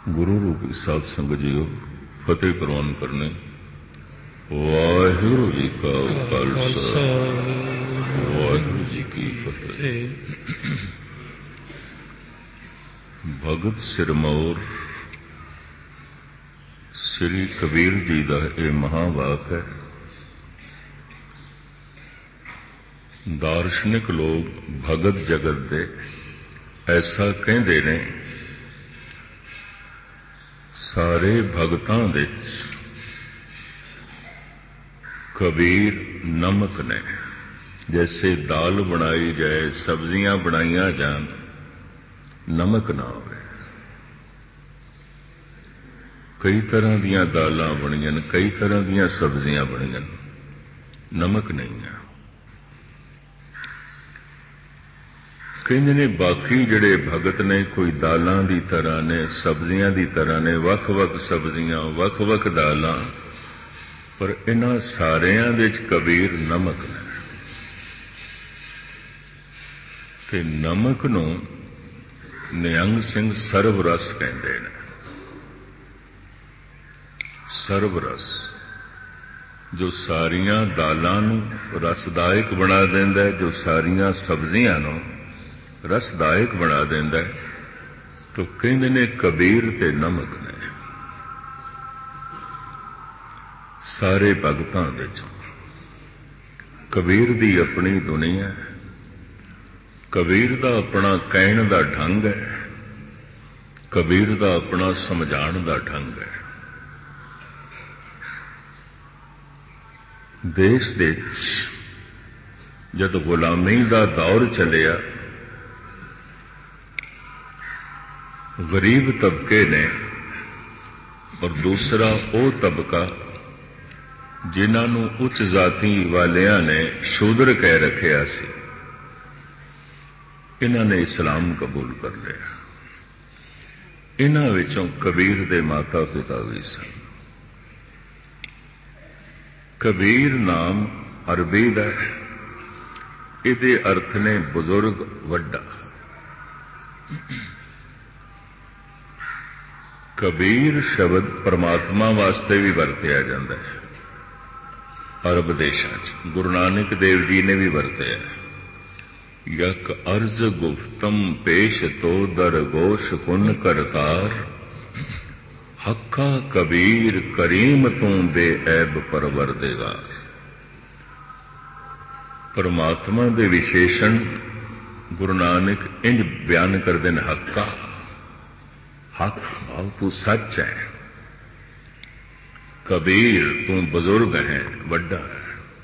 गुरु रूपी साध संगत जीओ फतेह प्रवान करने। वाहिगुरु जी का खालसा वाहिगुरु जी की फतेह। भगत सिरमौर श्री कबीर जी का यह महावाक है। दार्शनिक लोग भगत जगत दे ऐसा कहते ने, सारे भगतां दे कबीर नमक ने। जैसे दाल बनाई जाए, सब्जियां बनाइया जान, नमक ना हो। कई तरह दीयां दालां बनियां, कई तरह दीयां सब्जियां बनियां, नमक नहीं है। कहते ने बाकी जिहड़े भगत ने कोई दालां दी तरह ने, सब्जियां दी तरह ने, वख-वख सब्जियां वख-वख दालां, पर इन्हां सारियां दे विच कबीर नमक ने। ते नमक नूं निहंग सिंह सर्वरस कहंदे ने। सर्वरस जो सारियां दालां नूं रसदायक बना देंदा है, जो सारियां सब्जियां नूं रसदायक बना देंदा है, तो कहंदे ने कबीर ते नमक ने। सारे भगतां विचों कबीर दी अपनी दुनिया है। कबीर दा अपना कहण दा ढंग है, कबीर दा अपना समझाण दा ढंग है। देश दे जद गुलामी दा दौर चलिया, गरीब तबके ने और दूसरा वो तबका जिन्होंने उच्च जाति वालियां ने शूद्र कह रखिया सी, इन्होंने इस्लाम कबूल कर लिया। इन्हां विचों कबीर दे माता पिता भी सन। कबीर नाम अरबी दा है, इहदे अर्थ ने बुजुर्ग वड्डा। कबीर शब्द परमात्मा वास्ते भी वरतिया जाता है। अरब देशां च गुरु नानक देव जी ने भी वरतिया। यक अर्ज गुफ्तम पेश तो दरगोश कुन करतार, हक्का कबीर करीम तू दे ऐब परवरदिगार। परमात्मा दे विशेषण गुरु नानक इंज बयान करते हैं। हक्का, हक भाव तू सच है। कबीर तू बुजुर्ग है, वड्डा है।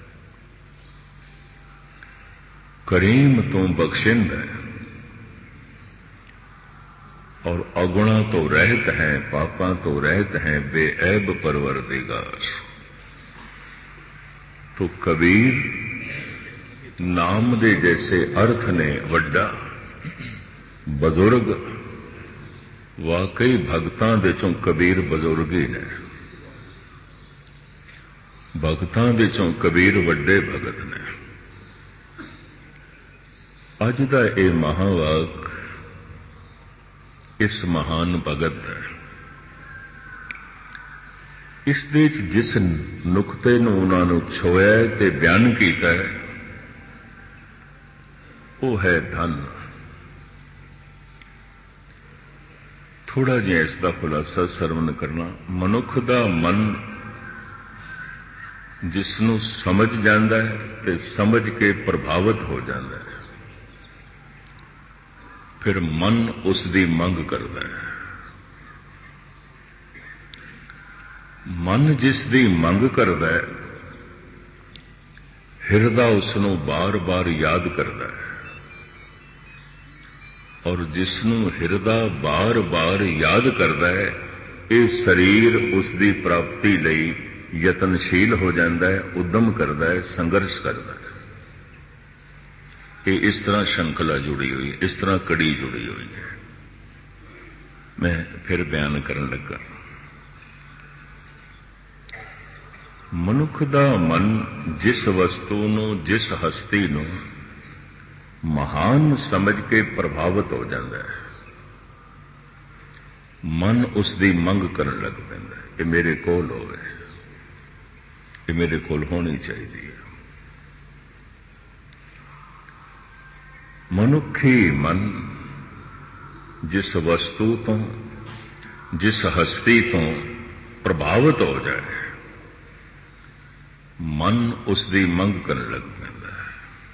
करीम तू बख्शिंद है और अगुणा तो रहत है, पापा तो रहत है, बेऐब परवरदिगार। तो कबीर नाम दे जैसे अर्थ ने वड्डा, बुजुर्ग, वाकई भगतां दे चों कबीर बुजुर्ग ही ने। भगतां दे चों कबीर वड्डे भगत ने। अज दा ये महावाक इस महान भगत है। इस दे जिस नुकते नूं उन्हां नूं छोया ते बयान कीता है, वो है धन। थोड़ा जिहा इसका खुलासा सरवण करना। मनुख दा मन जिसनों समझ जाता है ते समझ के प्रभावित हो जाता है, फिर मन उसकी मंग करता है। मन जिसकी मंग करता है, हिरदा उसनों बार बार याद करता है, और जिसनों हिरदा बार बार याद करता है, ये शरीर उसकी प्राप्ति लई यतनशील हो जाता है, उद्यम करता है, संघर्ष करता है। ये इस तरह श्रृंखला जुड़ी हुई, इस तरह कड़ी जुड़ी हुई है। मैं फिर बयान करन लगा। मनुख दा मन जिस वस्तु नूं, जिस हस्ती नूं महान समझ के प्रभावित हो जाता है, मन उसकी मंग करन लग पैंदा है, ये मेरे कोल होवे, ये मेरे कोल होनी चाहिए। मनुखी मन जिस वस्तु तो जिस हस्ती तो प्रभावित हो जाए, मन उसकी मंग करन लग पैंदा है।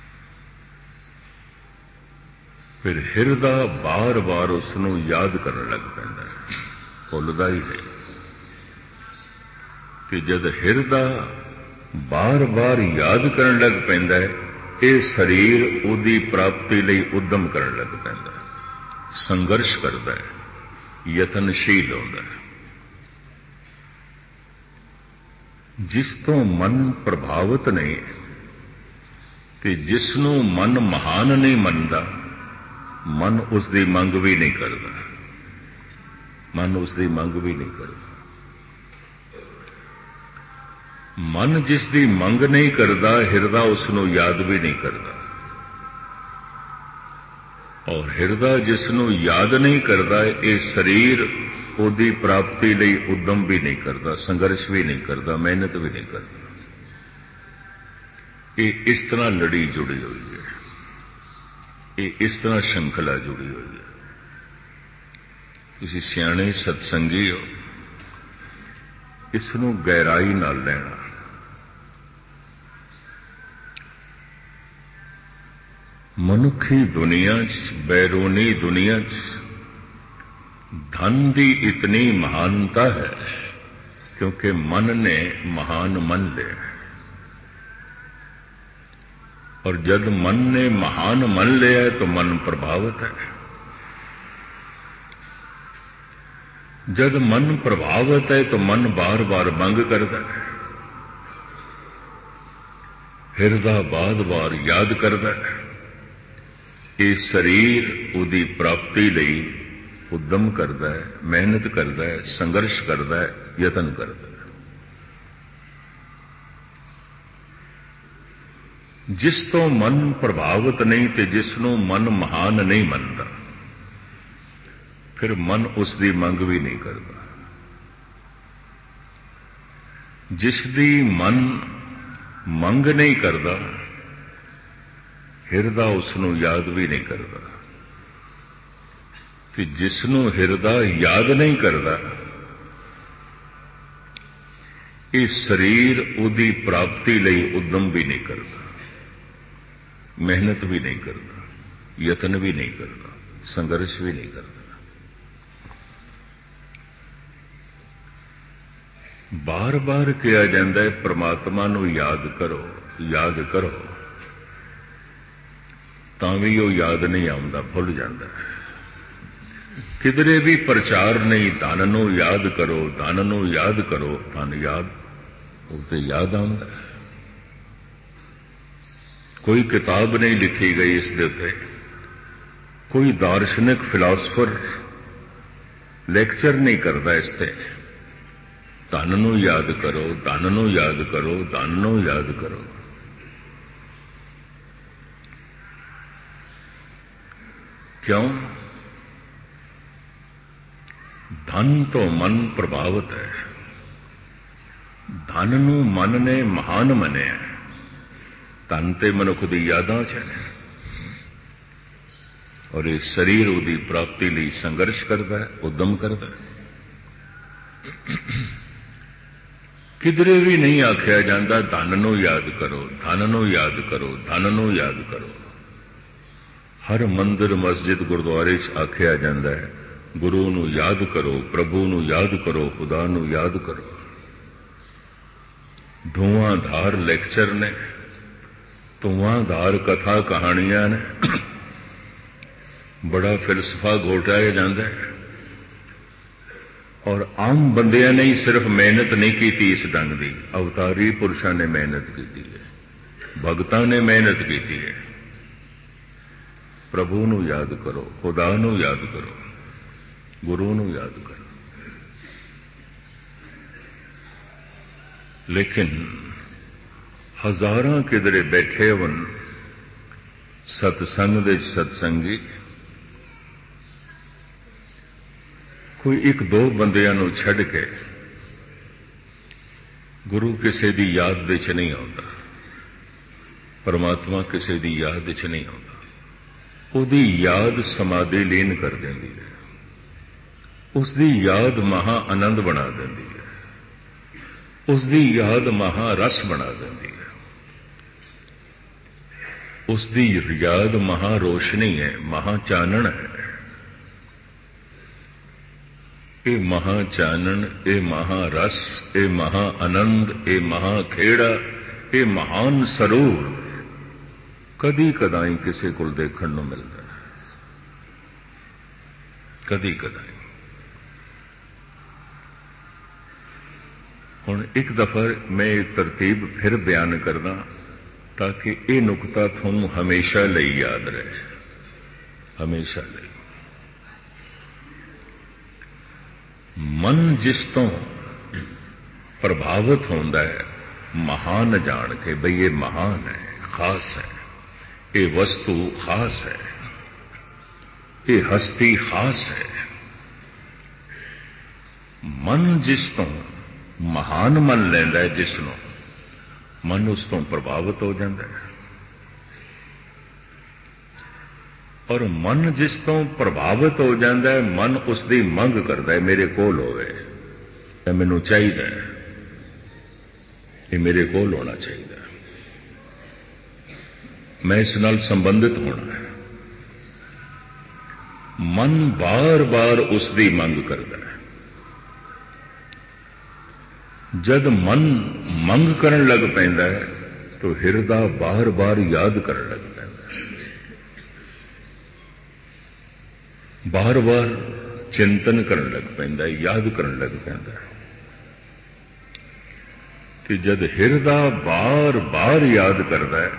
फिर हिरदा बार बार उसनों याद करन लग पैंदा है, भुलदा ही नहीं। कि जद हिरदा बार बार याद करन लग पैंदा है, ये शरीर उदी प्राप्ति लई उद्यम करन लग पैंदा है, संघर्ष करता है, यतनशील होता है। जिस तो मन प्रभावित नहीं ते जिसनों मन महान नहीं मनता, मन उसकी मंग भी नहीं करता, मन उसकी मंग भी नहीं करता। मन जिसकी मंग नहीं करता, हिरदा उसनों याद भी नहीं करता, और हिरदा जिसनों याद नहीं करता, ये शरीर उदी प्राप्ति लई उद्यम भी नहीं करता, संघर्ष भी नहीं करता, मेहनत भी नहीं करता। ये इस तरह लड़ी जुड़ी हुई है, ये इस तरह श्रृंखला जुड़ी हुई है। तुसीं सियाणे सत्संगी हो, इसनों गहराई नाल लेना। मनुखी दुनिया च, बैरूनी दुनिया च धन की इतनी महानता है क्योंकि मन ने महान मन लिया, और जब मन ने महान मन लिया है तो मन प्रभावित है। जब मन प्रभावित है तो मन बार बार मंग करता है, हिरदा बार बार याद करता है। ये शरीर उदी प्राप्ति लई उद्यम करता है, मेहनत करता है, संघर्ष करता है, यतन करता है। जिस तो मन प्रभावित नहीं ते जिसनों मन महान नहीं मनता, फिर मन उसकी मंग भी नहीं करता। जिसदी मन मंग नहीं करता, हिरदा उसनों याद भी नहीं करता, ते जिसनों हिरदा याद नहीं करता, ये शरीर उदी प्राप्ति लई उद्यम भी नहीं करता, मेहनत भी नहीं करता, यतन भी नहीं करता, संघर्ष भी नहीं करता। बार बार कहा जाता है परमात्मा नूं याद करो, याद करो, तां भी वो याद नहीं आउंदा, भुल जाता है। किधरे भी प्रचार नहीं, धन नूं याद करो, धन नूं याद करो, धन याद उसे याद आउंदा है। कोई किताब नहीं लिखी गई इस दे उत्ते, कोई दार्शनिक फिलासफर लेक्चर नहीं करता इसते, धन नूं याद करो, धन नूं याद करो, धन नूं याद करो। क्यों? धन तो मन प्रभावित है, धन नूं मन ने महान मनिया, धन ते मनुख दी यादां च है, और ये शरीर उदी प्राप्ति लई संघर्ष करता है, उद्यम करता है। किधरे भी नहीं आख्या जाता धन नूं याद करो, धन नूं याद करो, धन नूं याद करो। हर मंदिर मस्जिद गुरुद्वारे च आख्या जाता है गुरु नूं याद करो, प्रभु नूं याद करो, खुदा नूं याद करो। धुआंधार लेक्चर ने, धुआंधार कथा कहानियां ने, बड़ा फिलसफा घोटाया जाता है, और आम बंदियां ने ही सिर्फ मेहनत नहीं की इस ढंग की, अवतारी पुरुषों ने मेहनत की है, भगतां ने मेहनत की है। प्रभु नूं याद करो, खुदा नूं याद करो, गुरु नूं याद करो। लेकिन हजारां किधरे बैठे होन सत्संग दे सत्संगी, कोई एक दो बंदियां नूं छड्ड के गुरु किसी की याद दे च नहीं आता, परमात्मा किसी की याद च नहीं आता। उसकी याद समाधि लीन कर देती है, उसकी याद महा आनंद बना देती है, उसकी याद महा रस बना देती है, उसकी याद महा रोशनी है, महा चानन है। ये महा चानन, ये महा रस, ये महा आनंद, ये महा खेड़ा, ये महान सरूर कदी कदाई किसी को देखने को मिलता है, कदी कदाई। हुण एक दफा मैं ये तरतीब फिर बयान करना ताकि ये नुकता थोनू हमेशा लई याद रहे, हमेशा लई। मन जिस तो प्रभावित होता है महान जान के बई ये महान है, खास है, ये वस्तु खास है, ये हस्ती खास है। मन जिस तो महान मन लेंदा है, जिसनों मन उस तो प्रभावित हो जाता है। और मन जिस तो प्रभावित हो जाता है, मन उसकी मंग करता है, मेरे कोल होवे, ये मैनू चाहिए, ये मेरे कोल होना चाहिए, मैं इस नाल संबंधित होना है। मन बार बार उसकी मंग करता है। जब मन मंग करन लग पैंदा है तो हिरदा बार बार याद करन लग पैंदा है, बार बार चिंतन करन लग पैंदा है, याद करन लग पैंदा है। कि जब हिरदा बार बार याद करता है,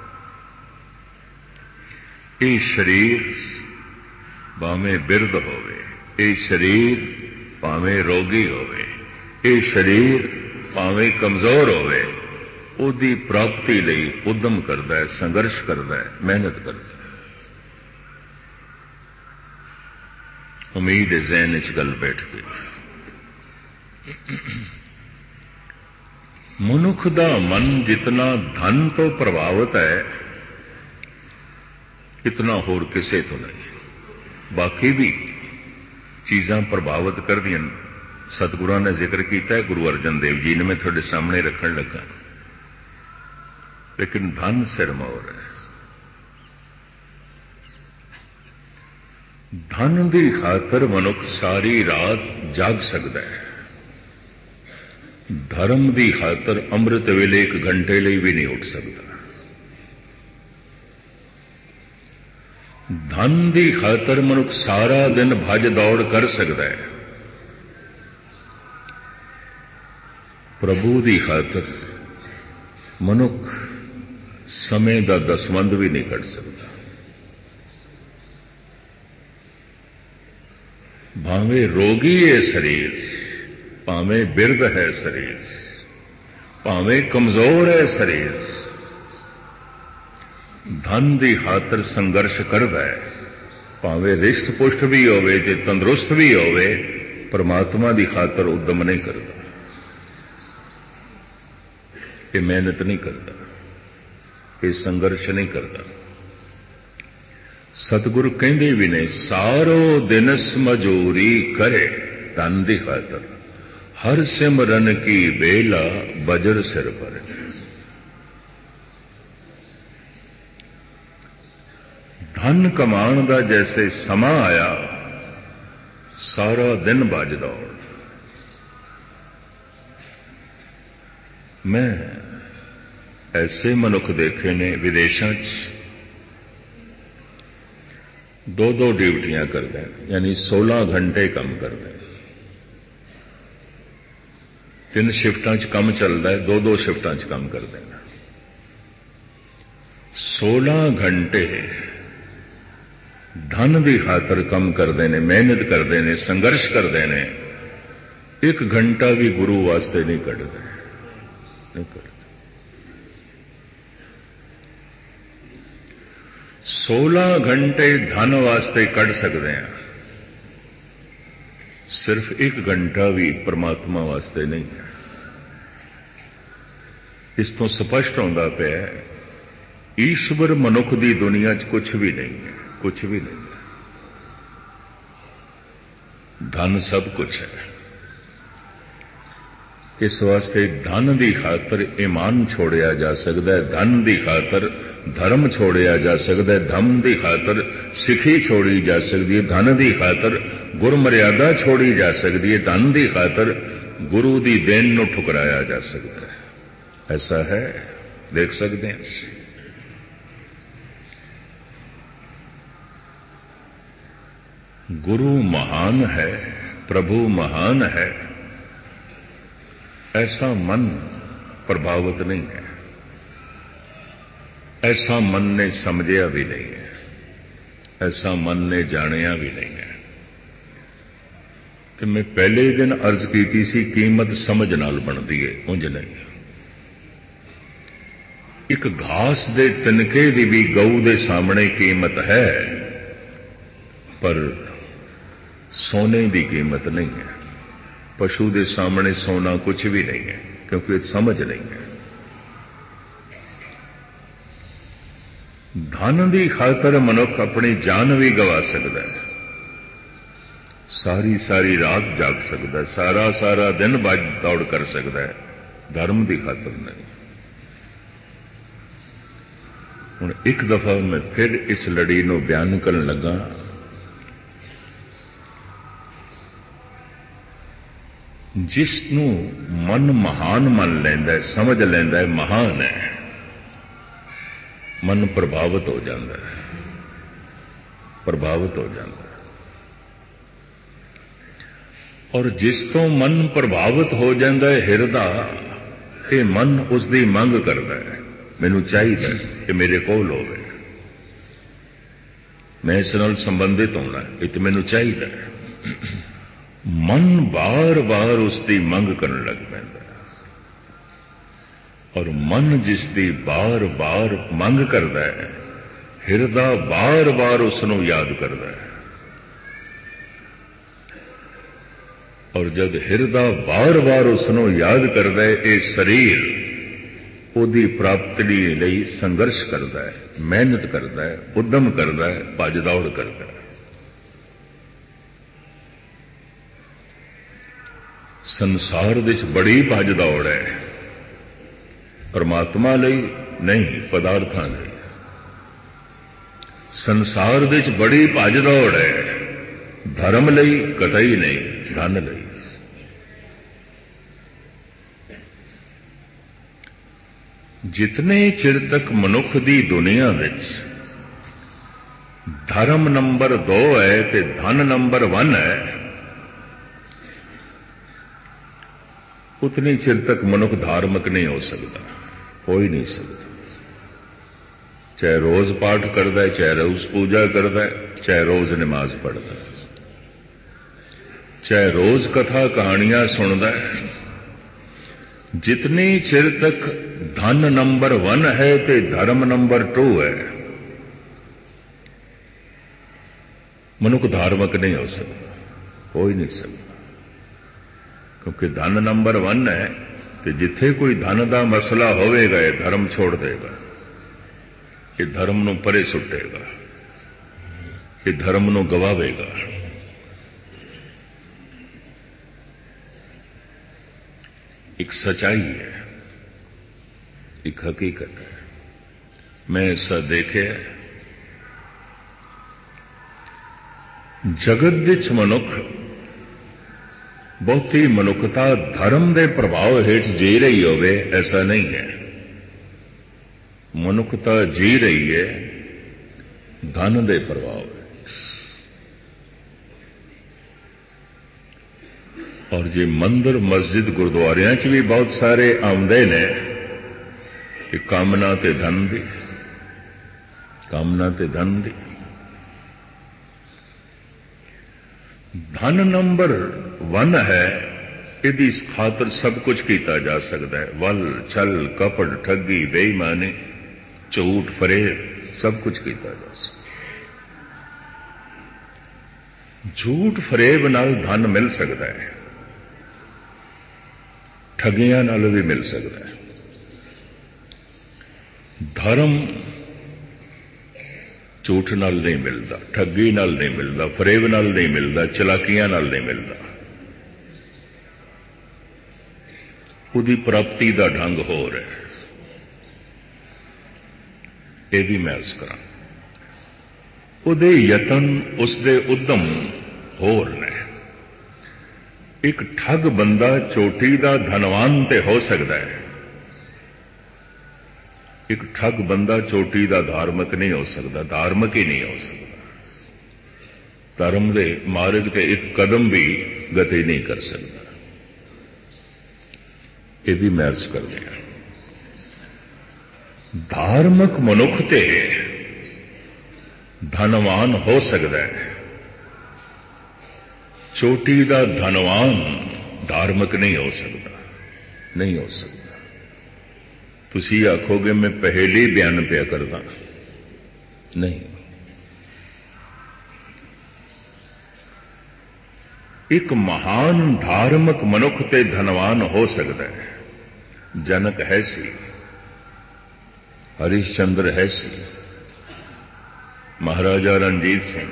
ये शरीर भावें बिरध होवे, ये शरीर भावें रोगी होवे, ये शरीर भावें कमजोर होवे, उसकी प्राप्ति लई उद्यम करता है, संघर्ष करता है, मेहनत करता है। उम्मीद है ज़हन च गल बैठ गई। मनुख दा मन जितना धन तो प्रभावित है, इतना होर किसे तो नहीं। बाकी भी चीज़ां प्रभावित कर दियां, सतगुरां ने जिक्र किया है, गुरु अर्जन देव जी ने, मैं थोड़े सामने रखन लगा। लेकिन धन सिरमौर है। धन की खातर मनुख सारी रात जाग सकता है, धर्म की खातर अमृत वेले एक घंटे लिए भी नहीं उठ सकता। धन की खातर मनुख सारा दिन भज दौड़ कर सकता है, प्रभु की खातर मनुख समय का दसवंध भी नहीं कर सकता। भावें रोगी है शरीर, भावें बिरध है शरीर, भावें कमजोर है शरीर, धन की खातर संघर्ष करता है। भावें रिष्ट पुष्ट भी होवे ते तंदुरुस्त भी होवे, परमात्मा की खातर उद्यम नहीं करता, ये मेहनत नहीं करता, ये संघर्ष नहीं करता। सतगुरु कहते भी ने, सारो दिनस मजूरी करे धन की खातर, हर सिमरन की बेला बजर सिर पर। धन कमाण का जैसे समा आया, सारा दिन भज दौड़। मैं ऐसे मनुख देखे ने विदेशों दो दो ड्यूटियां करते हैं, यानी 16 घंटे काम करते हैं। 3 शिफ्टां च काम चलता है, दो दो शिफ्टां च काम करते हैं। 16 घंटे धन की खातर काम करते हैं, मेहनत करते हैं, संघर्ष करते हैं। 1 घंटा भी गुरु वास्ते नहीं कटते, नहीं करते। 16 घंटे धन वास्ते कट सकते हैं, सिर्फ 1 घंटा भी परमात्मा वास्ते नहीं है। इस तो स्पष्ट होता पाया ईश्वर मनुख की दुनिया च कुछ भी नहीं है, कुछ भी नहीं है। धन सब कुछ है। इस वास्ते धन की खातर ईमान छोड़िया जा सकता है, धन की खातर धर्म छोड़िया जा सकता है, धन की खातर सिखी छोड़ी जा सकती है, धन की खातर गुरमर्यादा छोड़ी जा सकती है, धन की खातर गुरु की देन नूं ठुकराया जा सकता है। ऐसा है, देख सकते हैं। गुरु महान है, प्रभु महान है, ऐसा मन प्रभावित नहीं है, ऐसा मन ने समझिया भी नहीं है, ऐसा मन ने जानिया भी नहीं है। तो मैं पहले ही दिन अर्ज की सी, कीमत समझ नाल बनती है, उंज नहीं। एक घास दे तिनके की भी गऊ के सामने कीमत है, पर सोने की कीमत नहीं है। पशु के सामने सोना कुछ भी नहीं है, क्योंकि समझ नहीं है। धन की खातर मनुख अपनी जान भी गवा सकता है, सारी सारी रात जाग सकता है, सारा सारा दिन भज दौड़ कर सकता है, धर्म की खातर नहीं। हुण एक दफा मैं फिर इस लड़ी को बयान करन लगा। जिसनों मन महान मन लैंदा है, समझ लैंदा है महान है, मन प्रभावित हो जाता है, प्रभावित हो जाता है। और जिस तो मन प्रभावित हो जाता है हिरदा, ये मन उसकी मंग करता है, मैनू चाहिए कि मेरे कोल होवे, मैं इस नाल संबंधित होना, ये तो मैनू चाहिए। मन बार बार उसकी मंग करने लग पैंदा है, और मन जिसकी बार बार मंग करता है, हिरदा बार बार उसनों याद करता है। और जब हिरदा बार बार उसनों याद करता है, ये शरीर उहदी प्राप्ति लई संघर्ष करता है, मेहनत करता है, उद्यम करता है, भज दौड़ करता है। संसार विच बड़ी भज दौड़ है, परमात्मा लई नहीं, पदार्थां लई। संसार विच बड़ी भज दौड़ है, धर्म लई कतई नहीं, धन लई। जितने चिर तक मनुख की दुनिया विच धर्म नंबर 2 है ते धन नंबर 1 है, उतनी चिर तक मनुख धार्मिक नहीं हो सकता, हो ही नहीं सकता। चाहे रोज पाठ करता है, चाहे रोज पूजा करता है, चाहे रोज नमाज पढ़ता है, चाहे रोज कथा कहानियां सुनता है, जितनी चिर तक धन नंबर 1 है ते धर्म नंबर 2 है, मनुख धार्मिक नहीं हो सकता, हो ही नहीं सकता। क्योंकि धन नंबर 1 है, तो जिथे कोई धन का मसला होवेगा, ये धर्म छोड़ देगा, ये धर्म नूं परे सुटेगा, ये धर्म नूं गवावेगा। एक सच्चाई है, एक हकीकत है। मैं ऐसा देखे जगत विच मनुख बहुती मनुखता धर्म के प्रभाव हेठ जी रही होवे, ऐसा नहीं है। मनुखता जी रही है धन के प्रभाव। और जे मंदिर मस्जिद गुरुद्वारियां च भी बहुत सारे आउंदे ने, कि कामना ते धन दी, कामना ते धन दी। धन नंबर 1 है, यदि इस खातर सब कुछ किया जा सकता है। वल छल कपट ठगी बेईमानी झूठ फरेब सब कुछ किया जा सकता। झूठ फरेब नाल धन मिल सकता है, ठगियां नाल भी मिल सकता है। धर्म झूठ नाल नहीं मिलता, ठगी नाल नहीं मिलता, फरेब नाल नहीं मिलता, चलाकियां नाल नहीं मिलता। उसकी प्राप्ति का ढंग होर है। यह भी मैं अर्ज करा, उसदे यतन, उसदे उद्यम होर ने। एक ठग बंदा चोटी का धनवान ते हो सकता है, एक ठग बंदा चोटी का धार्मिक नहीं हो सकता, धार्मिक ही नहीं हो सकता। धर्म के मार्ग से एक कदम भी गति नहीं कर सकता। यह भी मैं अर्ज कर दिया। धार्मिक मनुख ते धनवान हो सकता है, चोटी का धनवान धार्मिक नहीं हो सकता, नहीं हो सकता। तुसी आखोगे मैं पहेली बयान पिया करदा, नहीं। एक महान धार्मिक मनुख ते धनवान हो सकता है। जनक है सी, हरिश्चंद्र है सी, महाराजा रणजीत सिंह।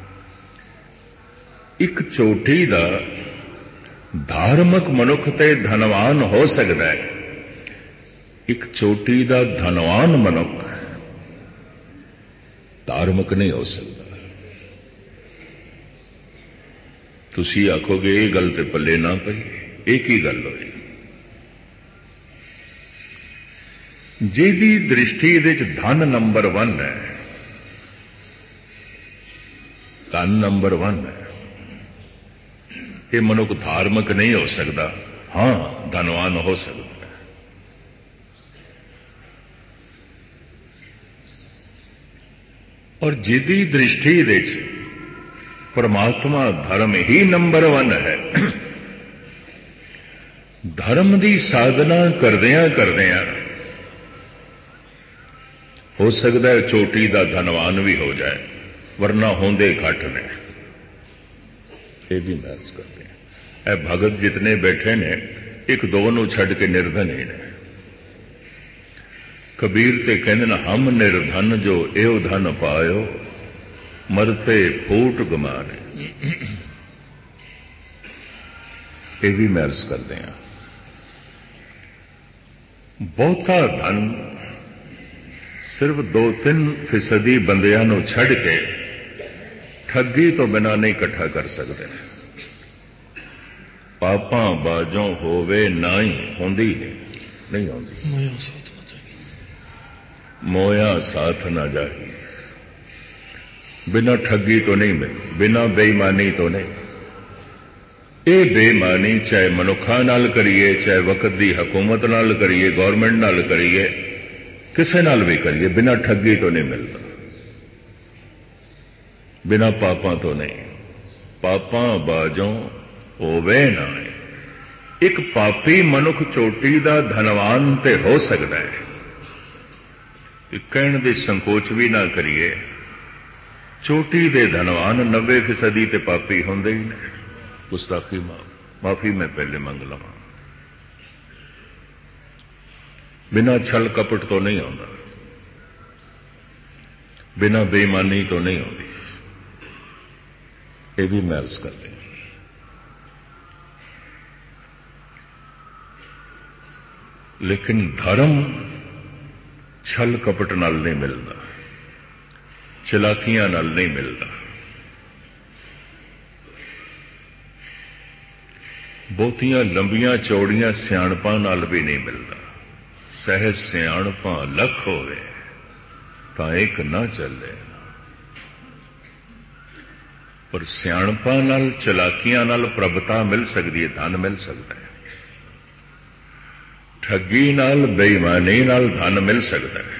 एक चोटी का धार्मिक मनुख ते धनवान हो सकता है, एक चोटी का धनवान मनुख धार्मिक नहीं हो सकता। तुसी आखोगे ये गल ते पल्ले ना पई, एक ही गल होई। जिहदी दृष्टि दे च धन नंबर 1 है, धन नंबर 1 है, ये मनुख धार्मिक नहीं हो सकता, हां धनवान हो सकता है। और जिहदी दृष्टि दे च परमात्मा धर्म ही नंबर 1 है, धर्म की साधना करदियां करदियां हो सकता है चोटी का धनवान भी हो जाए, वरना होंदे घट ने। यह भी महस करते हैं। ए भगत जितने बैठे ने, एक दो नूं छड़ के निर्धन ही ने। कबीर ते कहंदे ने हम निर्धन जो एव धन पायो, मरते फूट गमाने। यह भी महस करते हैं। बहुता धन सिर्फ 2-3% बंदियां नूं छड़ के ठगी तो बिना नहीं इकट्ठा कर सकते। पापां बाजों होवे नाई होंदी नहीं होंदी, मोया साथ ना जाही। बिना ठगी तो नहीं मिल, बिना बेईमानी तो नहीं। ये बेईमानी चाहे मनुखा नाल करिए, चाहे वक्त की हुकूमत नाल करिए, गौरमेंट नाल करिए, किसे नाल भी करिए, बिना ठगी तो नहीं मिलता, बिना पापां तो नहीं। पापां बाजों होवे ना। एक पापी मनुख चोटी का धनवान ते हो सकता है। कहने दे संकोच भी ना करिए, चोटी दे धनवान 90% ते पापी होंदे ही ने। गुस्ताखी माफी मैं पहले मंग लवां। बिना छल कपट तो नहीं होता, बिना बेईमानी तो नहीं होती। ये भी मैं अर्ज करते हैं। लेकिन धर्म छल कपट नाल नहीं मिलता, चलाकियां नाल नहीं मिलता। बहुतियां लंबियां चौड़ियां सियाणपां नाल भी नहीं मिलता। सहज सियाणपां लख होवे तां एक ना चले। पर सियाणपां नाल चलाकियां नाल प्रभुता मिल सकती है, धन मिल सकता है। ठगी नाल बेईमानी नाल धन मिल सकता है।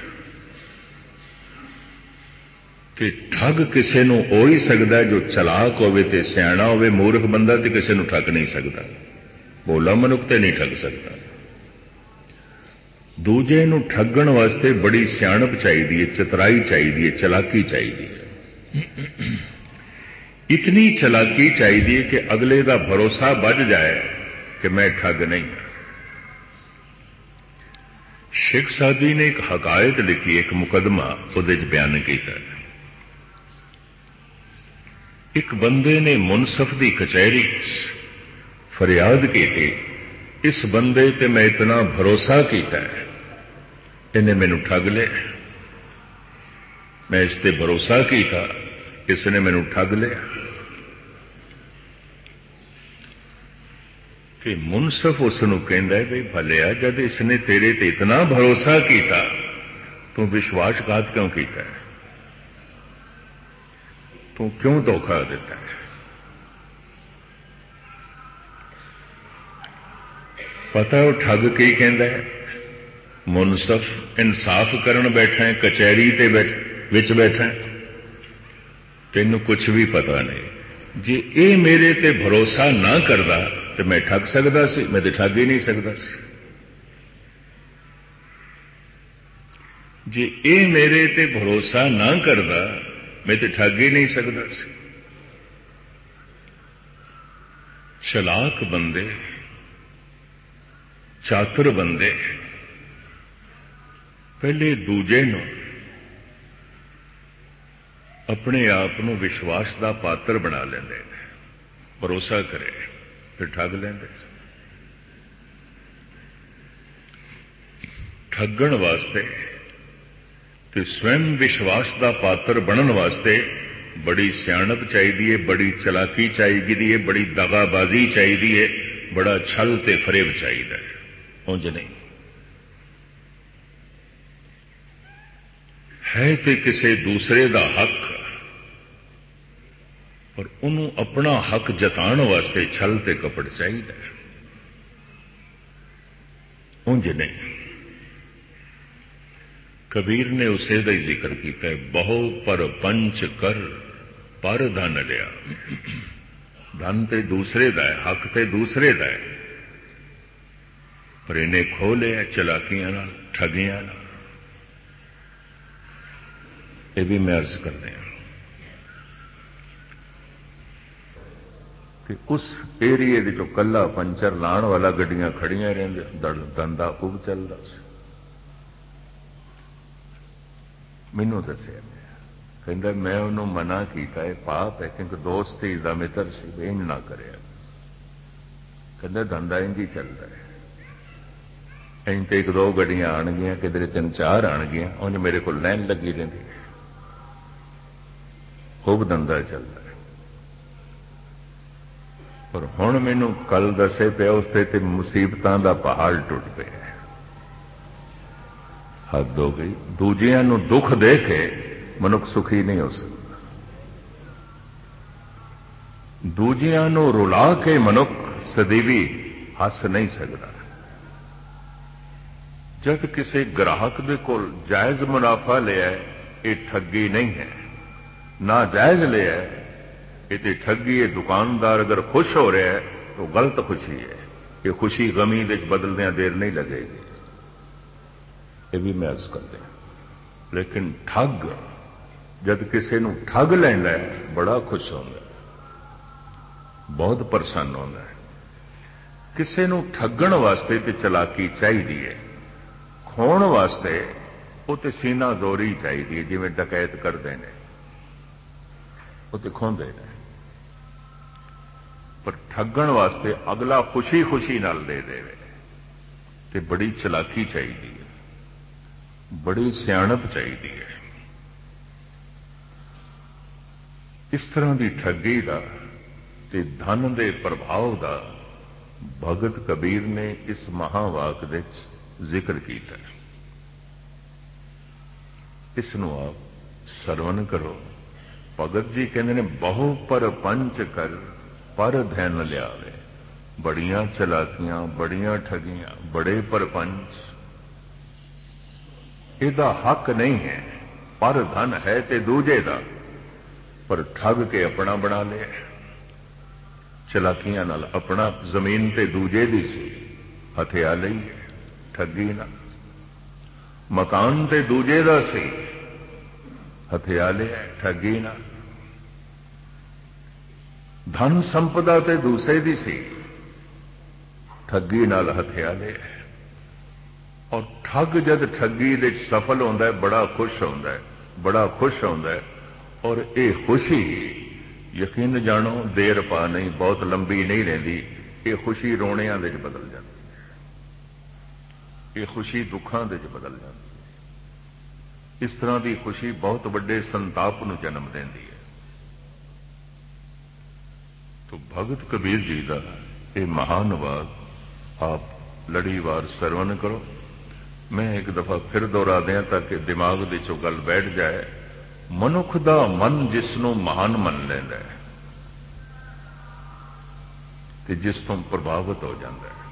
ते ठग किसी नूं हो ही सकता है जो चलाक होवे ते सियाणा होवे। मूर्ख बंदा ते किसी नूं ठग नहीं सकता, भोला मनुख ते नहीं ठग सकता। दूजे नूं ठगण वास्ते बड़ी सियाणप चाहिए, चतुराई चाहिए, चलाकी चाहिए। इतनी चलाकी चाहिए कि अगले का भरोसा बच जाए कि मैं ठग नहीं। शेख सादी ने एक हकायत लिखी, एक मुकदमा उहदे च बयान किया। एक बंदे ने मुनसफ की कचहरी फरियाद की थी, इस बंदे ते मैं इतना भरोसा किया, इन्हें मैनू ठग लिया। मैं इस ते भरोसा किया, इसने मैनू ठग लिया। कि मुनसफ उसनू कहंदा है, भाई भलिया, जब इसने तेरे ते इतना भरोसा किया, तू विश्वासघात क्यों किया है? तू क्यों धोखा दिता है? पता है वो ठग की कहंदा है? मुनसफ इंसाफ करन बैठा है, कचहरी ते विच बैठा है, तेनू कुछ भी पता नहीं। जे ये मेरे ते भरोसा ना करदा तो मैं ठग सकदा सी? मैं तो ठग ही नहीं सकदा सी। जे ये मेरे ते भरोसा ना करदा मैं तो ठग ही नहीं सकदा सी। चलाक बंदे, चातुर बंदे पहले दूजे नू अपने आप को विश्वास का पात्र बना लेंदे, भरोसा करे फिर ठग लेंदे। ठगण वास्ते ते स्वयं विश्वास का पात्र बनने वास्ते बड़ी सियाणप चाहिए, बड़ी चलाकी चाहिए, बड़ी दगाबाजी चाहिए, बड़ा छल ते फरेब चाहिए। उंज नहीं है तो किसी दूसरे का हक, पर उन्होंने अपना हक जताण वास्ते छल ते कपट चाहिए, उंज नहीं। कबीर ने उसे का ही जिक्र किया है, बहु पर पंच कर पर धन लिया। धन ते दूसरे का है, हक ते दूसरे का है, पर इन्हें खो लिया चलाकियां नाल, ठगियां नाल। ये भी मैं अर्ज कर रहा कि उस एरिए जो कला पंचर लाण वाला गड्डियां खड़ियां रहिंदियां, धंधा खूब चलदा सी। मैनू दस्सिया कहंदा मैं उन्होंने मना किया है, पाप है, क्योंकि दोस्त सी दा मित्र सी, इंज ना करिया। कहंदा धंधा इंज ही चलता है, इंज तो एक दो गड्डियां आणगियां, किधरे तीन चार आणगियां, उन्हें मेरे को लैन लगी रहिंदी, खूब धंधा चलता है। पर हुण मैनू कल दसे पिया उसते ते मुसीबतां दा पहाड़ टुट पिया। हद हो गई। दूजियां नू दुख दे के मनुख सुखी नहीं हो सकता, दूजियां नू रुला के मनुख सदैवी हस नहीं सकता। जब किसी ग्राहक दे कोल जायज मुनाफा लिया है, ये ठगी नहीं है, ना जायज लिया है, ये तो ठगी है। दुकानदार अगर खुश हो रहा है तो गलत खुशी है, ये खुशी गमी दे बदलने देर नहीं लगेगी। ये भी मैं अर्ज कर दिया। लेकिन ठग जब किसी को ठग लैंदा है, बड़ा खुश होता है, बहुत प्रसन्न होता है। किसी को ठगण वास्ते तो चलाकी चाहिए, खोण वास्ते वो तो सीना जोरी चाहिए, जिवें डकैत करते हैं, वो तो खोंदे हैं। पर ठगण वास्ते अगला खुशी खुशी नाल दे देवे, ते बड़ी चलाकी चाहिए, बड़ी सियाणप चाहिए। इस तरह की ठगी का ते धन के प्रभाव का भगत कबीर ने इस महावाक दे जिक्र किया। इसनों आप सरवण करो। भगत जी कहते हैं, बहु पर पंच कर पर धन लियावे। बड़ियां चलाकियां, बड़ियां ठगियां, बड़े परपंच, इहदा हक नहीं है। पर धन है ते दूजे दा, पर ठग के अपना बना लिया। चलाकियां नाल अपना जमीन ते दूजे दी सी, हथिया लई ठगी ना। मकान ते दूजे दा सी, हथिया लिया ठगी ना। धन संपदा ते दूसरे दी सी, ठगी नाल हथिया ले। और ठग जद ठगी दे सफल होंदा है बड़ा खुश होंदा है, बड़ा खुश होंदा है। और ये खुशी यकीन जानो देर पा नहीं, बहुत लंबी नहीं रहिंदी। ये खुशी रोणियां दे बदल जाती है, ये खुशी दुखां दे बदल जाती है। इस तरह की खुशी बहुत बड़े संताप नूं जन्म देंदी है। तो भगत कबीर जी का यह महान वाद आप लड़ीवार सरवण करो। मैं एक दफा फिर दोहरा दें ताकि दिमाग दे चों गल बैठ जाए। मनुख दा मन जिसनों महान मन लैंदा है ते जिस तो प्रभावित हो जाता है,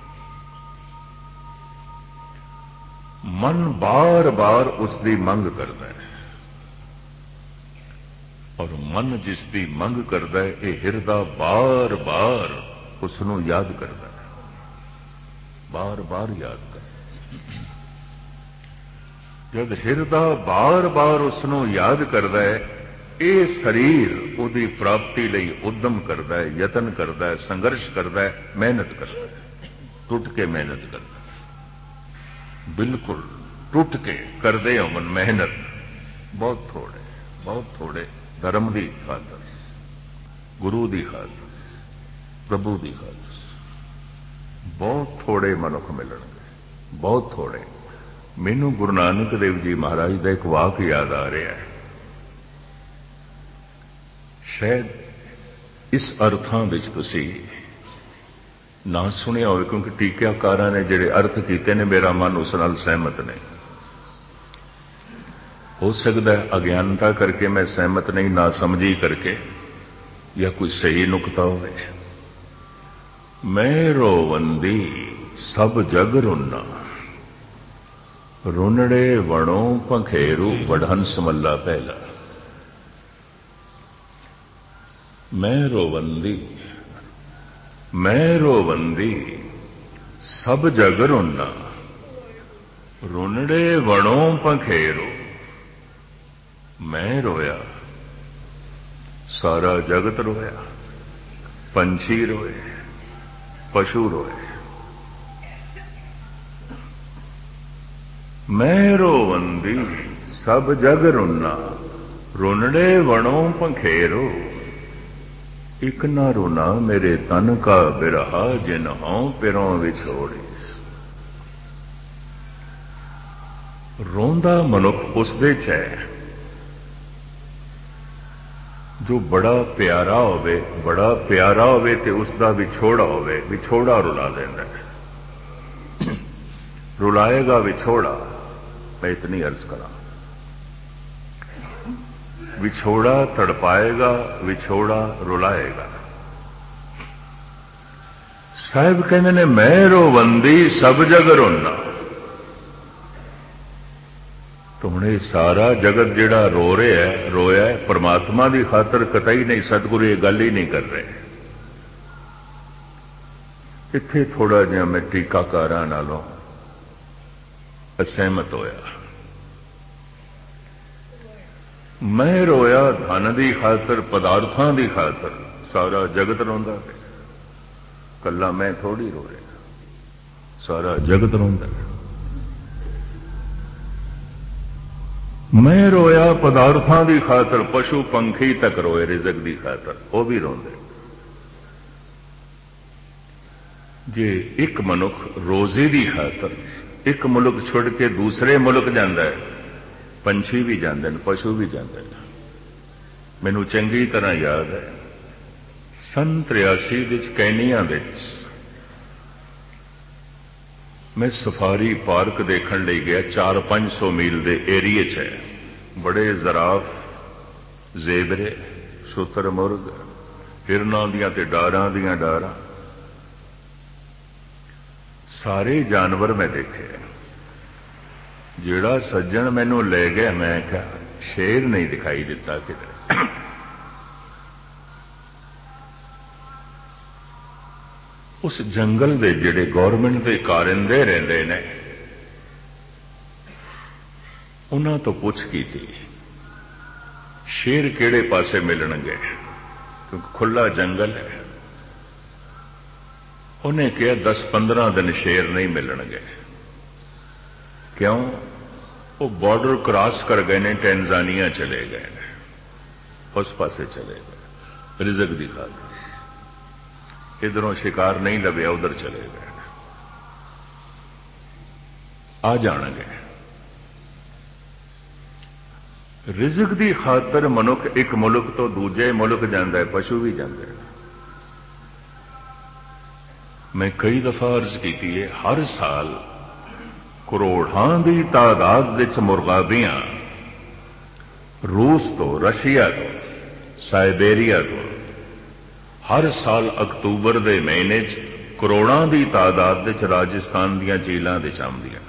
मन बार बार उसकी मंग करता है। और मन जिसकी मंग करता है यह हिरदा बार बार उसनों याद करता है, बार बार याद करता है। जब हिरदा बार बार उसनों याद करता है, ये शरीर उहदी प्राप्ति लई उद्यम करता है, यतन करता है, संघर्ष करता है, मेहनत करता है, टुट के मेहनत करता है। बिल्कुल टुट के करदे होवन मेहनत बहुत थोड़े धर्म की खातर, गुरु की खातर, प्रभु की खातर बहुत थोड़े मनुख मिलणगे, बहुत थोड़े। मैनू गुरु नानक देव जी महाराज का एक वाक याद आ रहा है। शायद इस अर्थां विच तुसीं ना सुनिया हो, क्योंकि टीकाकारां ने जिहड़े अर्थ कीते ने मेरा मन उस नाल सहमत नहीं। हो सकता है अज्ञानता करके मैं सहमत नहीं, ना समझी करके, या कोई सही नुकता होवे। मैं रोवंदी सब जग रुन्ना, रुनड़े वणों पंखेरू, वडहंस मल्ला पहला। मैं रोवंदी सब जग रोना, रुनड़े वणों पंखेरो। मैं रोया सारा जगत रोया, पंछी रोए, पशु रोए। मैं रोवंदी सब जग रुना, रुनड़े वणों पंखेरो। इक ना रुना मेरे तन का बिरहा, जिन हों पिरों विछोड़े। रोंदा मनुख उसदे च है जो बड़ा प्यारा होवे, बड़ा प्यारा होवे ते उसदा विछोड़ा होवे, विछोड़ा रुला देंदा है। रुलाएगा विछोड़ा, मैं इतनी अर्ज करा। विछोड़ा तड़पाएगा, विछोड़ा रुलाएगा। साहिब कहते ने मैं रोवंदी सब जग रोना। तो हुण ये सारा जगत जिहड़ा रो रहा है, रोया है, परमात्मा की खातर कतई नहीं। सतगुरु ये गल ही नहीं कर रहे। इत्थे थोड़ा जिहा मैं टीकाकारां नालों असहमत होया। मैं रोया धन की खातर, पदार्थां की खातर, सारा जगत रोंदा है। कला मैं थोड़ी रो रहा, सारा जगत रोंदा है। मैं रोया पदार्थां की खातर, पशु पंखी तक रोए रिजक की खातर, वह भी रोंदे। जे एक मनुख रोजे की खातर एक मुल्क छुड़ के दूसरे मुल्क जाता है, पंछी भी जाते हैं, पशु भी जाते हैं। मैनू चंगी तरह याद है सन 83 कैनिया मैं सफारी पार्क देखने लिए गया। 400-500 मील के एरिए च है। बड़े जराफ, जेबरे, शुतरमुर्ग, हिरनां दियां ते डारां दियां डारां, सारे जानवर मैं देखे। जिहड़ा सज्जन मैनू ले गया, मैं क्या शेर नहीं दिखाई दिता किधर। उस जंगल के जिहड़े गौरमेंट के कारिंदे रहिंदे ने, उन्हां तो पुछ की थी शेर किहड़े पासे मिलणगे। क्योंकि खुला जंगल है। उन्हें कहा 10-15 दिन शेर नहीं मिलणगे। क्यों? वो बॉर्डर क्रॉस कर गए ने, टैंजानिया चले गए ने, उस पासे चले गए रिजक की खातिर। इधरों शिकार नहीं लभ्या, उधर चले गए, आ जाणगे। रिजक की खातर मनुख एक मुल्क तो दूजे मुल्क जाता है, पशु भी जाते हैं। मैं कई दफा अर्ज की है, हर साल करोड़ों की तादाद विच मुर्गाबियां रूस तो, रशिया तो, साइबेरिया तो हर साल अक्तूबर के महीने करोड़ों की तादाद विच राजस्थान दीयां झीलों विच आउंदियां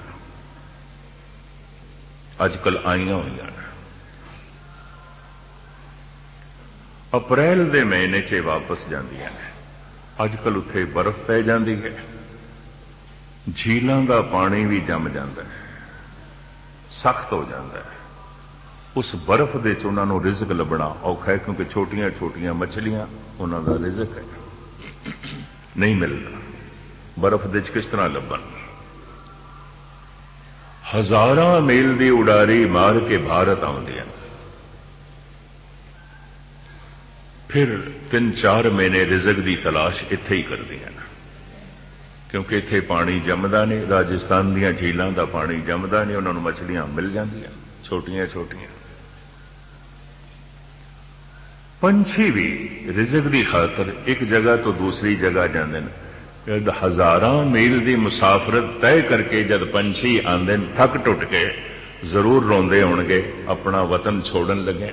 अजकल आईयां होईयां। अप्रैल के महीने च वापस जांदियां ने। अजकल उत्थे बर्फ पै जाती है, झीलों का पानी भी जम जाता है, सख्त हो जाता है। उस बर्फ दे च उन्हां नूं रिजक लभना औखा है, क्योंकि छोटियां छोटियां मछलियां उन्हां दा रिजक है, नहीं मिलता। बर्फ दे च किस तरह लभन? हजारां मील की उड़ारी मार के भारत आउंदियां, फिर 3-4 महीने रिजक की तलाश इत्थे ही करदियां, क्योंकि इत्थे पानी जमदा नहीं। राजस्थान दीयां झीलों का पानी जमदा नहीं, उन्होंने मछलियां मिल जांदियां छोटियां छोटियां। पंछी भी रिजक की खातर एक जगह तो दूसरी जगह जाते हैं। जब हजारां मील की मुसाफरत तय करके जब पंछी आते हैं, थक टुट के जरूर रोंदे होणगे अपना वतन छोड़न लगे,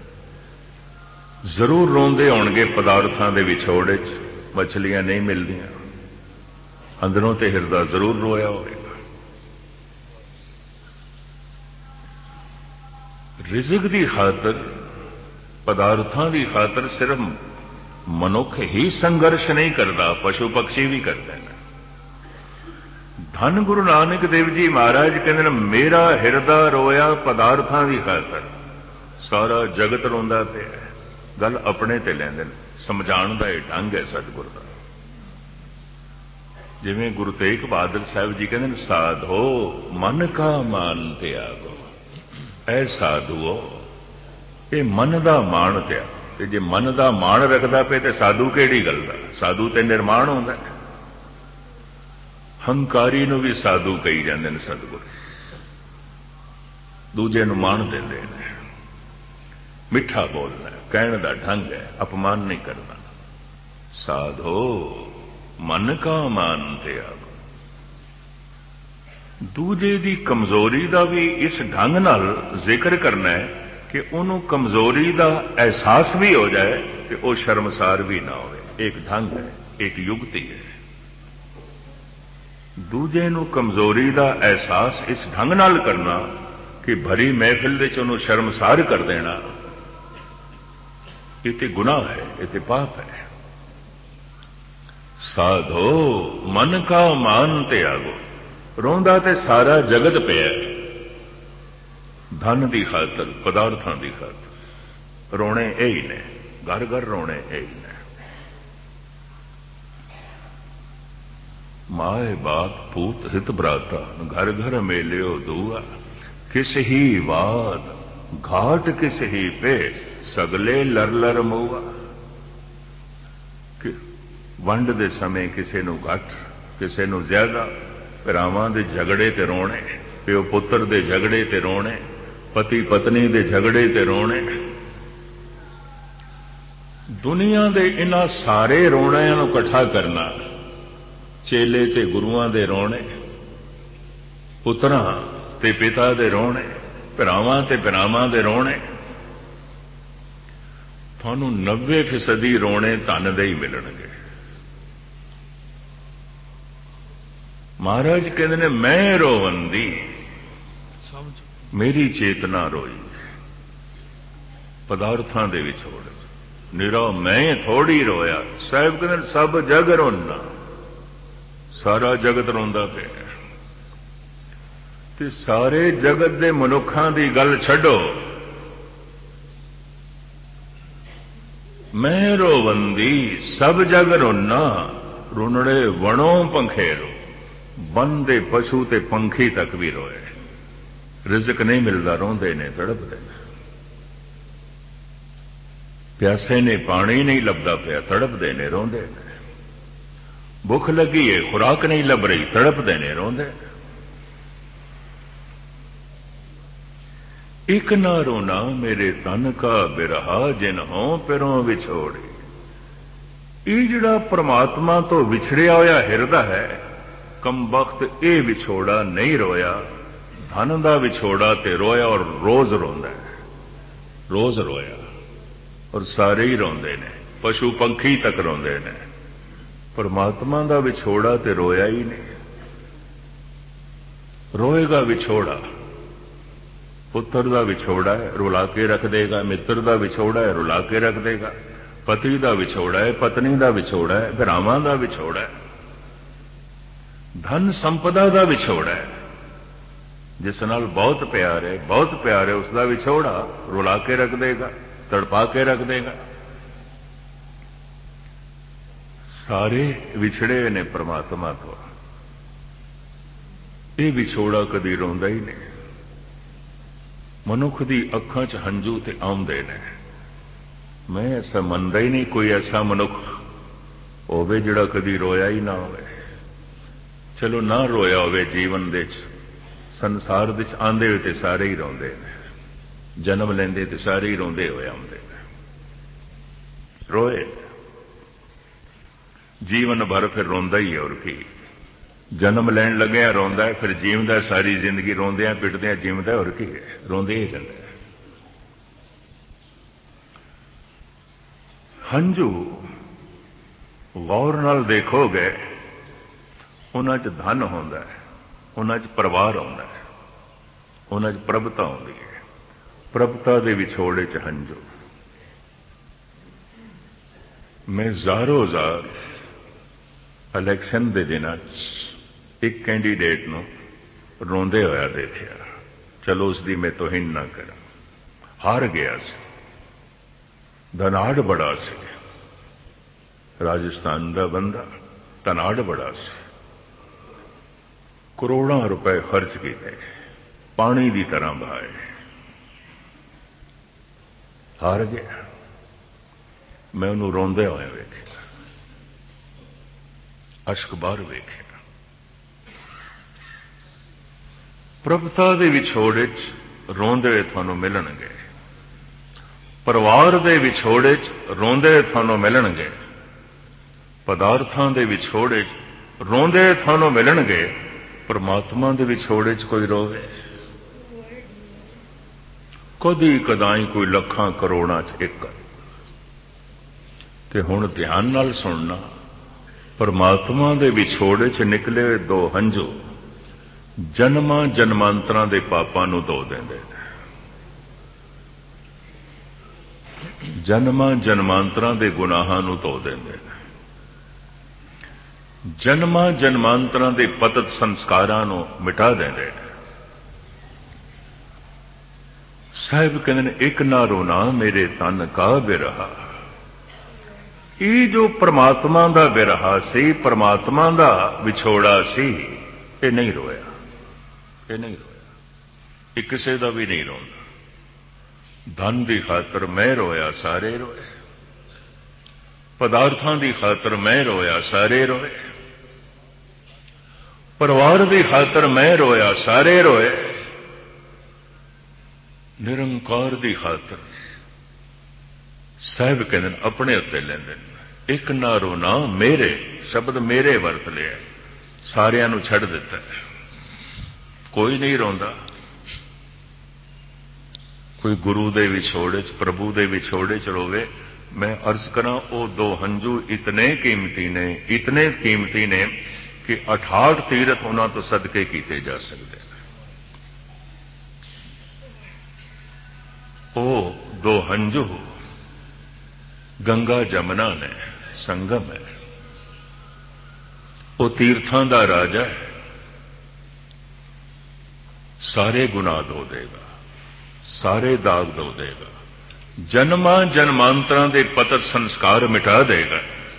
जरूर रोंदे होणगे पदार्थों के विछोड़ च, मछलियां नहीं मिलदियां, अंदरों ते हिरदा जरूर रोया होगा। रिजक की खातर, पदार्थों की खातर सिर्फ मनुख ही संघर्ष नहीं करता, पशु पक्षी भी करते हैं। धन गुरु नानक देव जी महाराज कहते हैं, मेरा हिरदा रोया पदार्थों की खातर, सारा जगत रोंदा पिया। गल अपने ते लैंदे, समझाण दा यह ढंग है सतगुर का। जिवें गुरु तेग बहादुर साहब जी कहते हैं, साधो मन का मान त्यागो। ऐ साधुओ, ये मन का मान त्याग। ते जे मन का मान रखता पे तो साधु केड़ी गल दा? साधु ते निर्माण होंदा है। हंकारी नूं भी साधु कही जांदे ने सतगुर, दूजे नूं मान देंदे ने। मिठा बोलना कहने का ढंग है, अपमान नहीं करना। साधो मन का मान त्यागो। दूजे की कमजोरी का भी इस ढंग नाल जिक्र करना है कि उन्होंने कमजोरी का एहसास भी हो जाए कि वह शर्मसार भी ना हो। एक ढंग है, एक युक्ति है। दूजे नूं कमजोरी का एहसास इस ढंग नाल करना कि भरी महफिल दे च उहनूं शर्मसार कर देना, ये तो गुनाह है, ये तो पाप है। साधो मन का मान त्यागो। रोंदा ते सारा जगत पिया, धन की खातर, पदार्थों की खातर रोने यही ने, घर घर रोने यही ने। माए बाप पूत हित भ्राता, घर घर मेलियो दुआ। किस ही वाद घाट किस ही पे, सगले लर लर मुआ। वंड दे समय किसे नूं घट, किसे नूं ज्यादा, भरावां दे झगड़े ते रोने, प्यो पुत्र दे झगड़े ते रोने, पति पत्नी दे झगड़े ते रोने। दुनिया दे इन्हां सारे रोणिਆਂ नूं इकट्ठा करना, चेले ते गुरुआं दे रोणे, पुत्रां ते पिता दे रोणे, भरावां ते भरावां दे रोणे। तुहानूं 90% रोणे धन दे ही मिलणगे। महाराज कहते ने, मैं रोवंदी मेरी चेतना रोई। पदार्थों के विछोड़ निरा मैं थोड़ी रोया। साहब कहते सब जग रोना, सारा जगत रोंदा पिया। ते सारे जगत के मनुखों की गल छड्डो, मैं रोवंदी सब जग रोना, रुनड़े वणों पंखेरो। वन दे पशु ते पंखी तक भी रोए। रिजक नहीं मिलता, रोंदे ने, तड़पदे ने। प्यासे ने पानी नहीं लभदा पिया, तड़पदे ने, रोंदे ने। भुख लगी है, खुराक नहीं लभ रही, तड़पदे ने, रोंदे ने। एक ना रोना मेरे तन का बिरहा, जिन हों पिरों विछोड़े। ये जिहड़ा परमात्मा तो विछड़िया होया हिरदा है, कम वक्त ये विछोड़ा नहीं रोया। धन का विछोड़ा ते रोया, और रोज रोंदा है, रोज रोया। और सारे ही रोंदे ने, पशु पंखी तक रोंदे ने। परमात्मा का विछोड़ा ते रोया ही नहीं। रोएगा विछोड़ा, पुत्र का विछोड़ा है, रुला के रख देगा। मित्र का विछोड़ा है, रुला के रख देगा। पति का विछोड़ा है, पत्नी का विछोड़ा है, भरावां का विछोड़ा है। धन संपदा का विछोड़ा है, जिस नाल बहुत प्यार है, बहुत प्यार है, उसका विछोड़ा रुला के रख देगा, तड़पा के रख देगा। सारे विछड़े ने परमात्मा तो। ये विछोड़ा कदी रोंदा ही नहीं। मनुख दी अखां च हंझू ते आउंदे ने। मैं ऐसा मनदा ही नहीं कोई ऐसा मनुख होवे जिहड़ा कदी रोया ही ना होवे। चलो ना रोया होवे जीवन दे च, संसार दे च आंदे होए ते सारे ही रोंदे ने। जन्म लेंदे ते सारे ही रोंदे होए आउंदे ने। रोए जीवन भर फिर रोंदा ही है, और की। जन्म लैन लग्या रोंदा है, फिर जीवदा सारी जिंदगी रोंदियां पिटदियां जीवदा, और की है, रोंदे ही रहिंदा है। हंझू गौर नाल देखोगे, उन्हां च धन होंदा है, उन्हां च परिवार होंदा है, उन्हां च प्रभुता होंदी है। प्रभुता दे विछोड़े च हंझू। मैं ज़ारो ज़ार इलैक्शन दे दिनां एक कैंडीडेट नूं रोंदे होया देखिया। चलो उसकी मैं तोहिन ना करा, हार गया सी, धनाड़ बड़ा सी, राजस्थान का बंदा, धनाड़ बड़ा सी, करोड़ों रुपए खर्च किए, पानी की तरह बहाए, हार गया। मैं उन्होंने रोंदे होए वेखिया, अश्क बाहर वेखिया। प्रभुता दे विछोड़े च रोंदे होए तुहानूं मिलणगे, परिवार दे विछोड़े च रोंदे होए तुहानूं मिलणगे, पदार्थां दे विछोड़े च रोंदे होए तुहानूं मिलणगे। परमात्मा दे विछोड़े च कोई रोवे? कदी कदाई कोई लखां करोड़ां च एक। ते हुण ध्यान नाल सुनना, परमात्मा दे विछोड़े च निकले हुए दो हंझू जन्मां जन्मांतरां दे पापां नूं धो देंदे ने। जन्मां जन्मांतरां दे गुनाहां नूं धो देंदे ने। जन्मां जन्मांतरां दे पतत संस्कारां नूं मिटा देंदे ने। साहिब कहंदे ने, एक ना रोना मेरे तन का बिरहा। ये जो परमात्मा का बिरहा सी, परमात्मा का विछोड़ा सी, ये नहीं रोया, ये नहीं रोया, ये किसी का भी नहीं रोंदा। धन की खातर मैं रोया, सारे रोए। पदार्थां की खातर मैं रोया, सारे रोए। परिवार की खातर मैं रोया, सारे रोए। निरंकार की खातर साहिब कहते अपने उत्ते लेंदे। एक ना रोना मेरे, शब्द मेरे वरत लिया, सारियां नूं छड़ दिता। कोई नहीं रोंदा। कोई गुरु दे विछोड़े च, प्रभु दे विछोड़े च रोवे। मैं अर्ज करा, वो दो हंझू इतने कीमती ने, इतने कीमती ने कि 68 तीरथ उन्हां तो सदके कीते जा सकते हैं। वो दो हंझू गंगा जमुना ने, संगम है। वो तीर्थां दा राजा है, सारे गुनाह धो देगा, सारे दाग धो देगा, जन्मां जन्मांतरां दे पतत संस्कार मिटा देगा,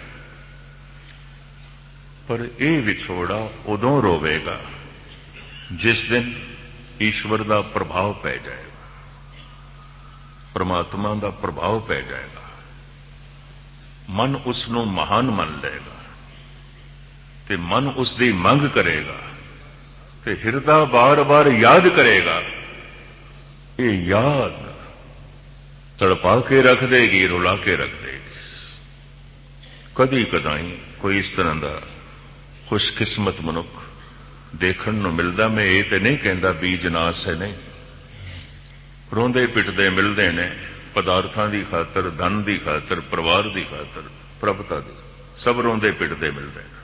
पर यह विछोड़ा उदों रोवेगा जिस दिन ईश्वर का प्रभाव पै जाएगा, परमात्मा का प्रभाव पै जाएगा। मन उसनों महान मन लेगा ते मन उसकी मंग करेगा ते हिरदा बार बार याद करेगा। ये याद तड़पा के रख देगी, रुला के रख देगी। कदी कदाई कोई इस तरह का खुशकिस्मत मनुख देखण नूं मिलदा। मैं ये तो नहीं कहता बीज नास है, नहीं। रोंदे पिटदे मिलते ने पदार्थां की खातर, धन की खातर, परिवार की खातर, प्रभुता की, सब रोंदे पिटदे मिलते हैं।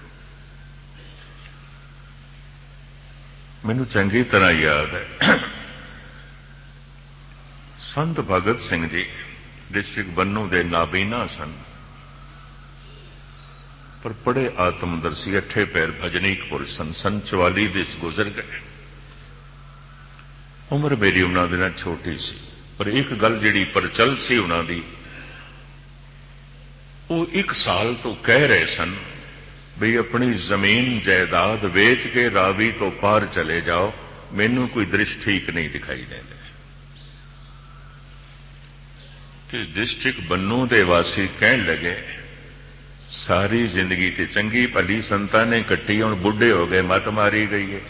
मैनूं चंगी तरह याद है संत भगत सिंह जी डिस्ट्रिक्ट बन्नू के नाबीना सन, पर बड़े आत्मदर्शी अठे पैर भजनीक पुरुष सन। सन 44 गुजर गए। उम्र मेरी उन्होंने नाल छोटी सी, पर एक गल जिहड़ी प्रचल सी उन्हों दी, वो 1 साल तो कह रहे सन भी अपनी जमीन जायदाद वेच के रावी तो पार चले जाओ, मैनू कोई दृश्य ठीक नहीं दिखाई देते। डिस्ट्रिक्ट बन्नू के वासी कहन लगे सारी जिंदगी ते चंगी भली संतां ने कट्टी, हुण बुढ़े हो गए, मत मारी गई है,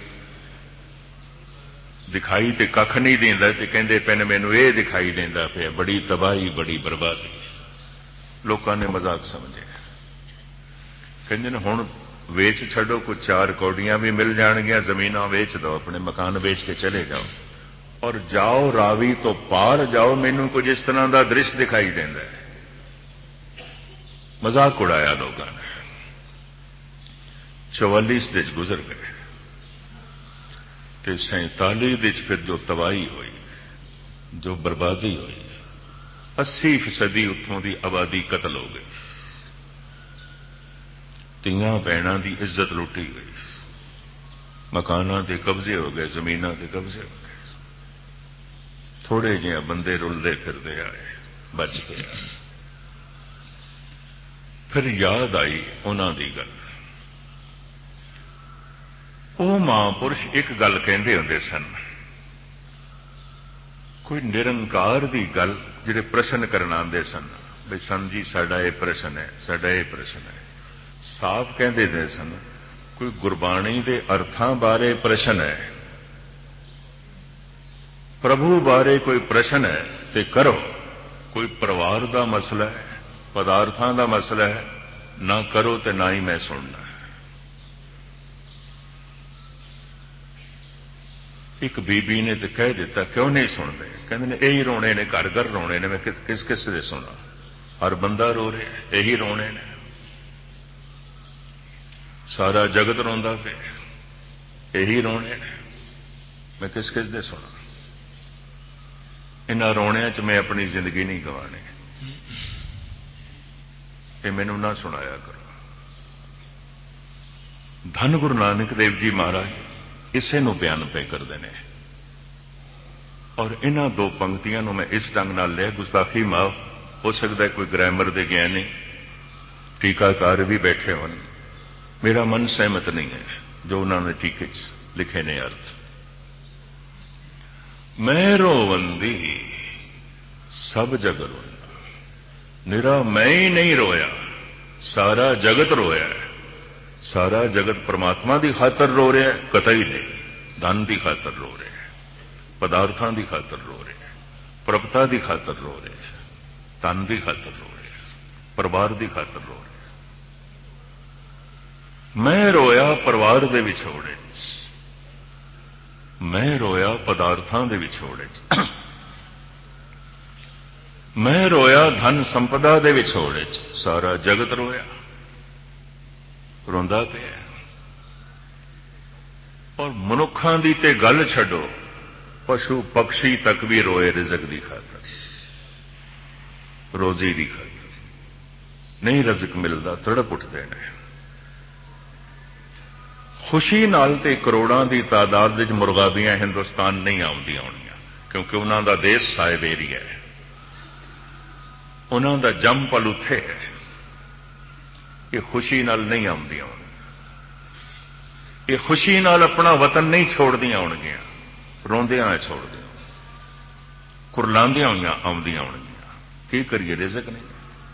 दिखाई ते कख नहीं देंदा, ते कहंदे पैन मैनू ये दिखाई देंदा पिया, बड़ी तबाही बड़ी बर्बादी। लोगों ने मजाक समझे, कहंदे ने हुण वेच छड़ो, कुछ 4 कौड़ियां भी मिल जाणगियां, जमीनां वेच दो, अपने मकान वेच के चले जाओ और जाओ रावी तो पार जाओ, मैनू कुछ इस तरह का दृश्य दिखाई देंदा है। मजाक उड़ाया लोगों ने। 44 दिन गुजर गए ते 47 दिन फिर जो तबाही हुई, जो बर्बादी हुई, 80% उत्थों की आबादी कतल हो गई, तियां भैणां की इज्जत लुटी गई, मकानां ते कब्जे हो गए, जमीनां ते कब्जे हो गए। थोड़े जिहे बंदे रुलदे फिरदे आए, बच के आए। फिर याद आई उन्हां दी गल। वो महापुरुष एक गल कहंदे हुंदे सन, कोई निरंकार की गल जिहड़े प्रश्न करन आंदे सन, भी सन जी साडा ये प्रश्न है, साडा ये प्रश्न है, साफ कहंदे ने सन कोई गुरबाणी के अर्थां बारे प्रश्न है, प्रभु बारे कोई प्रश्न है ते करो, कोई परिवार का मसला है, पदार्थां का मसला है, ना करो तो ना ही मैं सुनना। एक बीबी ने तो कह दिता, क्यों नहीं सुनते? कहते ने यही रोने ने, घर घर रोने ने, मैं किस किस दे सुना? हर बंदा रो रहा है, यही रोने ने, सारा जगत रोंदा पे, यही रोने ने, मैं किस किस दे सुना? इन्हां रोणियां च मैं अपनी जिंदगी नहीं गवानी, ये मैनू ना सुनाया करो। धन गुरु नानक देव जी महाराज इसे नूं बयान पे करते हैं, और इन्हां 2 पंक्तियां नूं मैं इस ढंग नाल लिया, गुस्ताखी माफ हो सकता है, कोई ग्रामर दे ज्ञानी टीकाकार भी बैठे होन, मेरा मन सहमत नहीं है जो उन्होंने टीके च लिखे ने अर्थ। मैं रोवंदी सब जग रोंदा, निरा मैं ही नहीं रोया, सारा जगत रोया है। सारा जगत परमात्मा की खातर रो रहा है? कतई नहीं। धन की खातर रो रहे हैं, पदार्थों की खातर रो रहे हैं, प्रभुता की खातर रो रहे हैं, धन की खातर रो रहे हैं, परिवार की खातर रो रहे हैं। मैं रोया परिवार के विछोड़े, मैं रोया पदार्थों के विछोड़े, मैं रोया धन संपदा के विछोड़े, सारा जगत रोया, रोंदा पिया। और मनुखा की ते गल छड्डो, पशु पक्षी तक भी रोए रिजक की खातर, रोजी की खातर। नहीं रजक मिलता तड़प उठते हैं। खुशी नाल ते करोड़ों की तादाद विच मुर्गाबियां हिंदुस्तान नहीं आउंदियां होणियां, क्योंकि उन्हां दा देश साहिब एरिया है। उन्हां दा जम पल उत्थे है। ये खुशी नाल नहीं आउंदियां, ये खुशी नाल अपना वतन नहीं छोड़दियां होणगियां, रोंदियां छोड़दियां, कुरलांदियां होइयां आउंदियां होणगियां। की करिए, रिज़क नहीं।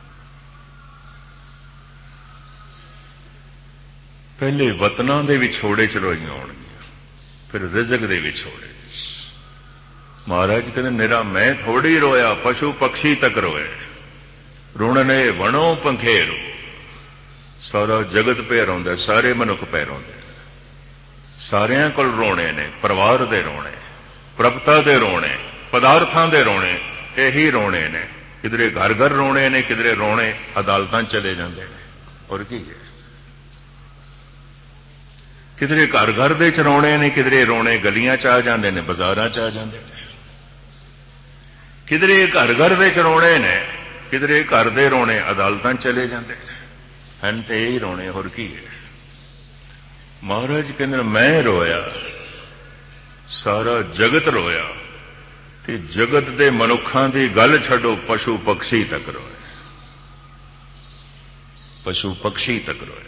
पहले वतना दे विछोड़े च रोईयां होणगियां, फिर रिज़क दे विछोड़े। महाराज कहते निरा मैं थोड़ी रोया, पशु पक्षी तक रोए। रुणने वणों पंखेरू, सारा जगत पे रोंदा, सारे मनुख पे रोंदे। सारियां कोल रोने ने, परिवार दे रोने, प्रभुता दे रोने, पदार्थां दे रोने, यही रोने ने। किधरे घर घर रोने ने, किधरे रोने अदालतां चले जांदे ने। और की है, किधरे घर घर दे च रोने ने, किधरे रोने गलियां च आ जांदे ने, बाजारां च आ जांदे ने। किधरे घर घर दे च रोने ने, किधरे घर दे रोने अदालतां चले जांदे हैं। ते यही रोने, होर की है। महाराज कहंदे मैं रोया, सारा जगत रोया, ते जगत दे मनुखां दी गल छड्डो, पशु पक्षी तक रोए, पशु पक्षी तक रोए।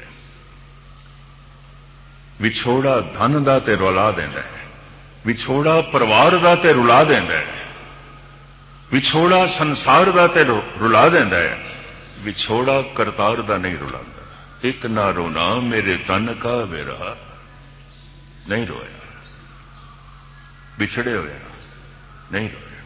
विछोड़ा धन दा ते रुला देंदा है, विछोड़ा परिवार दा ते रुला देंदा है, विछोड़ा संसार दा ते रुला देंदा है, विछोड़ा करतार दा नहीं रुलांदा। एक ना रोना मेरे तन का बिरहा, नहीं रोया, बिछड़े होया नहीं रोया।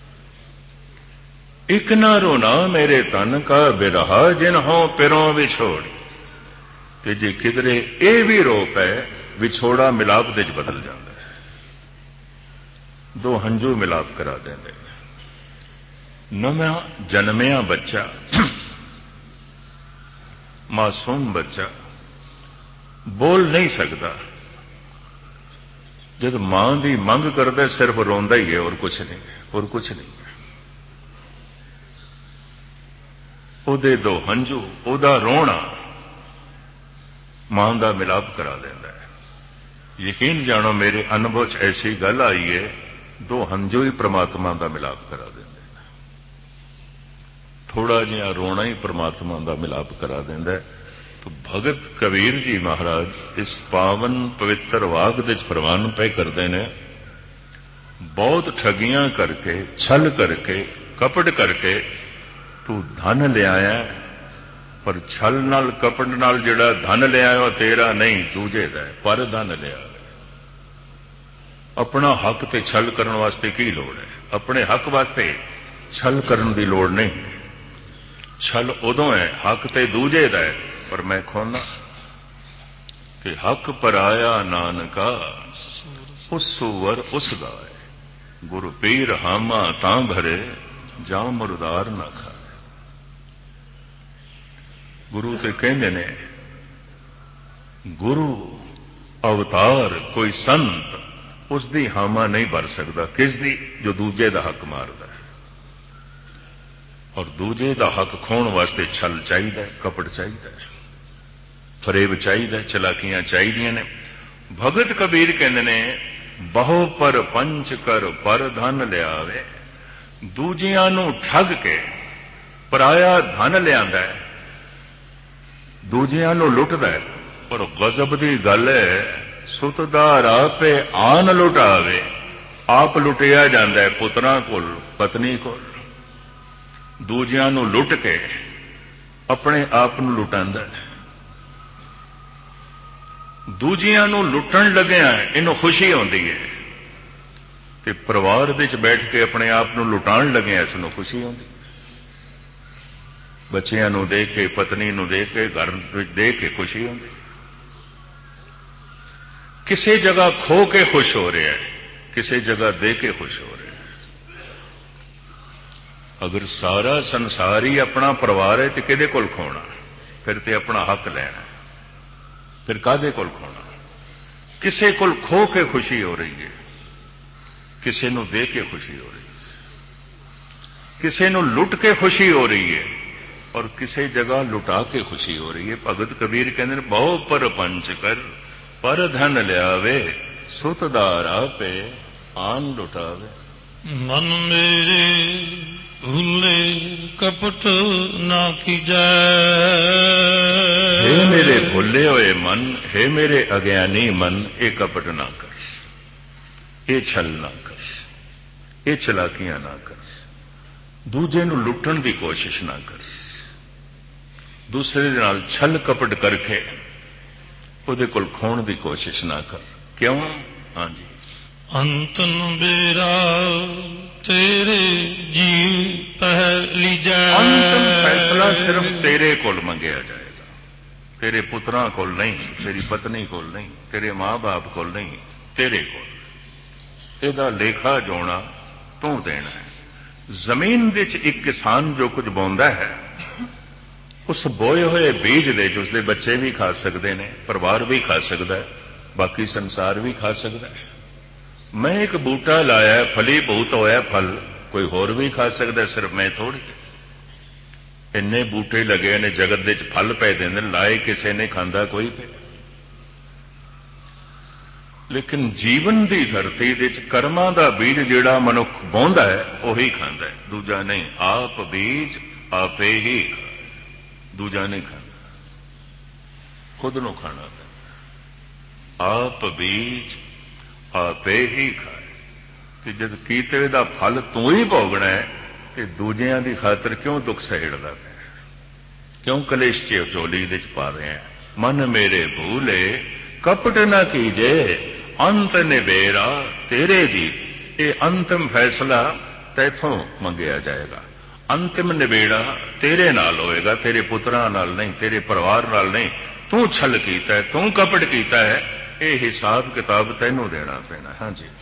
एक ना रोना मेरे तन का बिरहा, जिन्हों पिरों विछोड़ी। ते जे किधरे ये भी रो पै, विछोड़ा मिलाप दे बदल जाता है। दो हंजू मिलाप करा देंगे। नवा जन्मिया बच्चा, मासूम बच्चा बोल नहीं सकता, जब मां की मंग करता सिर्फ रोंदा ही है, और कुछ नहीं, और कुछ नहीं है। ओदे दो हंजू, ओदा रोना मां का मिलाप करा देता है। यकीन जानो मेरे अनुभव च ऐसी गल आई है, दो हंजू ही परमात्मा का मिलाप करा देंगे। थोड़ा जिहा रोना ही परमात्मा का मिलाप करा देंदा है। तो भगत कबीर जी महाराज इस पावन पवित्र वाग दे प्रवान पे करते हैं। बहुत ठगियां करके, छल करके, कपट करके तू धन लिया, पर छल नाल कपट नाल जिहड़ा धन लिया तेरा नहीं, दूजे दा है। पर धन लिया, अपना हक ते छल करने वास्ते की लोड़ है? अपने हक वास्ते छल करने की लोड़ नहीं। छल उदों है, हक ते दूजे दा है, पर मैं खोना ते हक पराया नानका, उस सूवर उस गाय। गुरु पीर हामा तां भरे, जां मुरदार ना खाए। गुरु ते कहंदे ने, गुरु अवतार कोई संत उसकी हामा नहीं भर सकता। किसदी? जो दूजे का हक मारदा है। और दूजे का हक खोण वास्ते छल चाहिए, कपट चाहिए, फरेब चाहिए, चलाकियां चाहिए ने। भगत कबीर कहते ने, बहु पर पंच कर पर धन लियावे। दूजियां नूं ठग के पराया धन लियांदा है, दूजियां नूं लुटदा है। पर गजब की गल है, सुतदार आपे आन लुटावे। आप लुटिया जाता है पुत्रां कोल, पत्नी कोल। दूजियां नूं लुट के अपने आप नूं लुटांदा है। दूजियां नूं लुटण लग्या इनू खुशी होंदी है, ते परिवार विच बैठ के अपने आप नूं लुटाण लग्या इसनूं खुशी होंदी। बच्चियां नूं देख के, पत्नी नूं देख के, घर देख के खुशी होंदी। किसी जगह खो के खुश हो रहा है, किसी जगह दे के खुश हो रहा है। अगर सारा संसार ही अपना परिवार है तो किहदे कोल खोना? फिर तो अपना हक लेना, फिर काहदे कोल खोना? किसी कोल खो के खुशी हो रही है, किसी नूं दे के खुशी हो रही है, किसी नूं लुट के खुशी हो रही है, और किसी जगह लुटा के खुशी हो रही है। भगत कबीर कहते हैं, बहु पर पंच कर पर धन लियावे। सुतदार आपे आन लुटावे। मन मेरे भूले कपट ना कीजै। हे मेरे भुले हुए मन, हे मेरे अज्ञानी मन, ये कपट ना कर, ये छल ना कर, ये चलाकियां ना कर, दूजे नूं लुट्टण दी कोशिश ना कर, दूसरे दे नाल छल कपट करके उहदे कोल खोण दी कोशिश ना कर। क्यों? हाँ जी। अंतन बेरा तेरे जीव पहली जाए। अंतिम फैसला सिर्फ तेरे कोल मंगया जाएगा, तेरे पुत्रां कोल नहीं, तेरी पत्नी कोल नहीं, तेरे मां बाप कोल नहीं, तेरे कोल। इहदा लेखा जोना तू देना है। जमीन दे च एक किसान जो कुछ बोंदा है, उस बोए हुए बीज दे उसके बच्चे भी खा सकते हैं, परिवार भी खा सकता है, बाकी संसार भी खा सकता है। मैं एक बूटा लाया, फली बहुत होया फल, कोई होर भी खा सकता है, सिर्फ मैं थोड़ी। इन्ने बूटे लगे ने जगत दे फल पै देंदे, लाए किसी ने, खांदा कोई पे। लेकिन जीवन की धरती दे कर्मां दा बीज जिहड़ा मनुख बोंदा है, उही खांदा है, दूजा नहीं। आप बीज आपे ही खा, दूजा नहीं खाना, खुद नूं खाना पैंदा। आप बीज आपे ही खाए। कि जब कीते दा फल तू ही भोगना है, तो दूजियां की खातर क्यों दुख सहेड़दा है, क्यों कलेश चोली दे पा रहे हैं। मन मेरे भूले कपट न कीजे, अंत निबेरा तेरे जी। ये अंतिम फैसला तैथों मंगया जाएगा, अंतिम निबेड़ा तेरे नाल होएगा, तेरे पुत्रां नाल नहीं, तेरे परिवार नाल नहीं। तू छल कीता है, तू कपट कीता है, ये हिसाब किताब तैनू देना पैना। हाँ जी।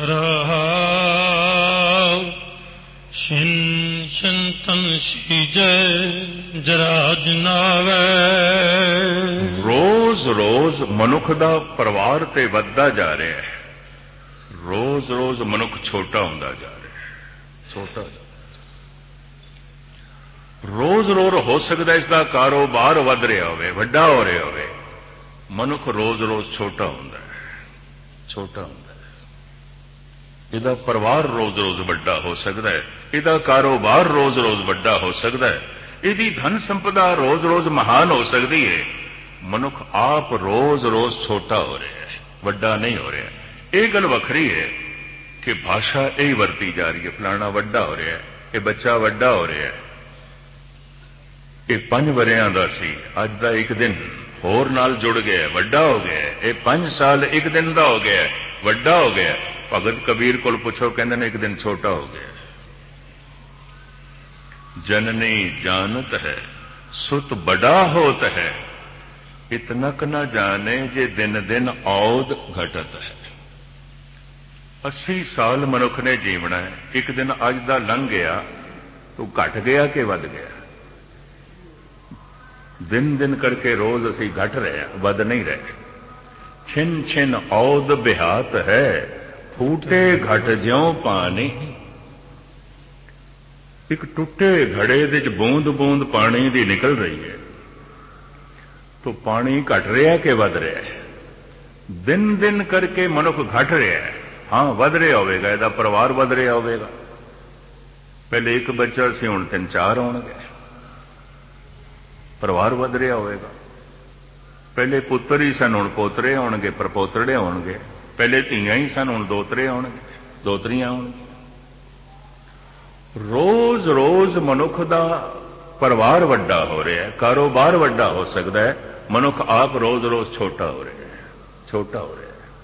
रहाओ छिन चिंतन सीजै जराज नावै। रोज रोज मनुख दा परिवार ते वधदा जा रहा है, रोज रोज मनुख छोटा हुंदा जा रहा है, छोटा। रोज रोज हो सकता इसका कारोबार वध रहा होवे, वड्डा हो रहा होवे, मनुख रोज रोज छोटा हुंदा है, छोटा हुंदा है। इहदा परिवार रोज रोज वड्डा हो सकता है, इहदा कारोबार रोज रोज वड्डा हो सकता है, इहदी धन संपदा रोज रोज महान हो सकती है। मनुख आप रोज रोज छोटा हो रहा है, वड्डा नहीं हो रहा। यह गल वखरी है कि भाषा यही वरती जा रही है, फलाना वड्डा हो रहा है, यह बच्चा वड्डा हो रहा है। ये 5 वरियां दा सी, अज दा एक दिन होर नाल जुड़ गया, वड्डा हो गया। ये 5 साल एक दिन दा हो गया, वड्डा हो गया। भगत कबीर को पुछो, कहते ने एक दिन छोटा हो गया। जननी जानत है सुत बड़ा होत है, इतनक न जाने जे दिन दिन औद घटत है। 80 साल मनुख ने जीवना है, एक दिन अज दा लंघ गया तो घट गया कि वध गया। दिन दिन करके रोज असी घट रहे हैं, वध नहीं रहे। छिन छिन औद बिहात है, फूटे घट ज्यों पानी। एक टुटे घड़े दे बूंद बूंद पानी दी निकल रही है, तो पानी घट रहा कि वध रहा है। दिन दिन करके मनुख घट रहा है, हाँ वध रहा होगा, इसका परिवार वध रहा होगा। पहले एक बच्चा सी, हुण 3-4 होणगे, परिवार वध रहा होगा। पहले पुत्र ही सन, हुण पोतरे होणगे, परपोतड़े होणगे। पहले धीआं ही सन, हुण दोतरे होणगे, दोतरियां होणगे। रोज रोज मनुख दा परिवार वड्डा हो रहा है, कारोबार वड्डा हो सकता है, मनुख आप रोज रोज छोटा हो रहा है, छोटा हो रहा है।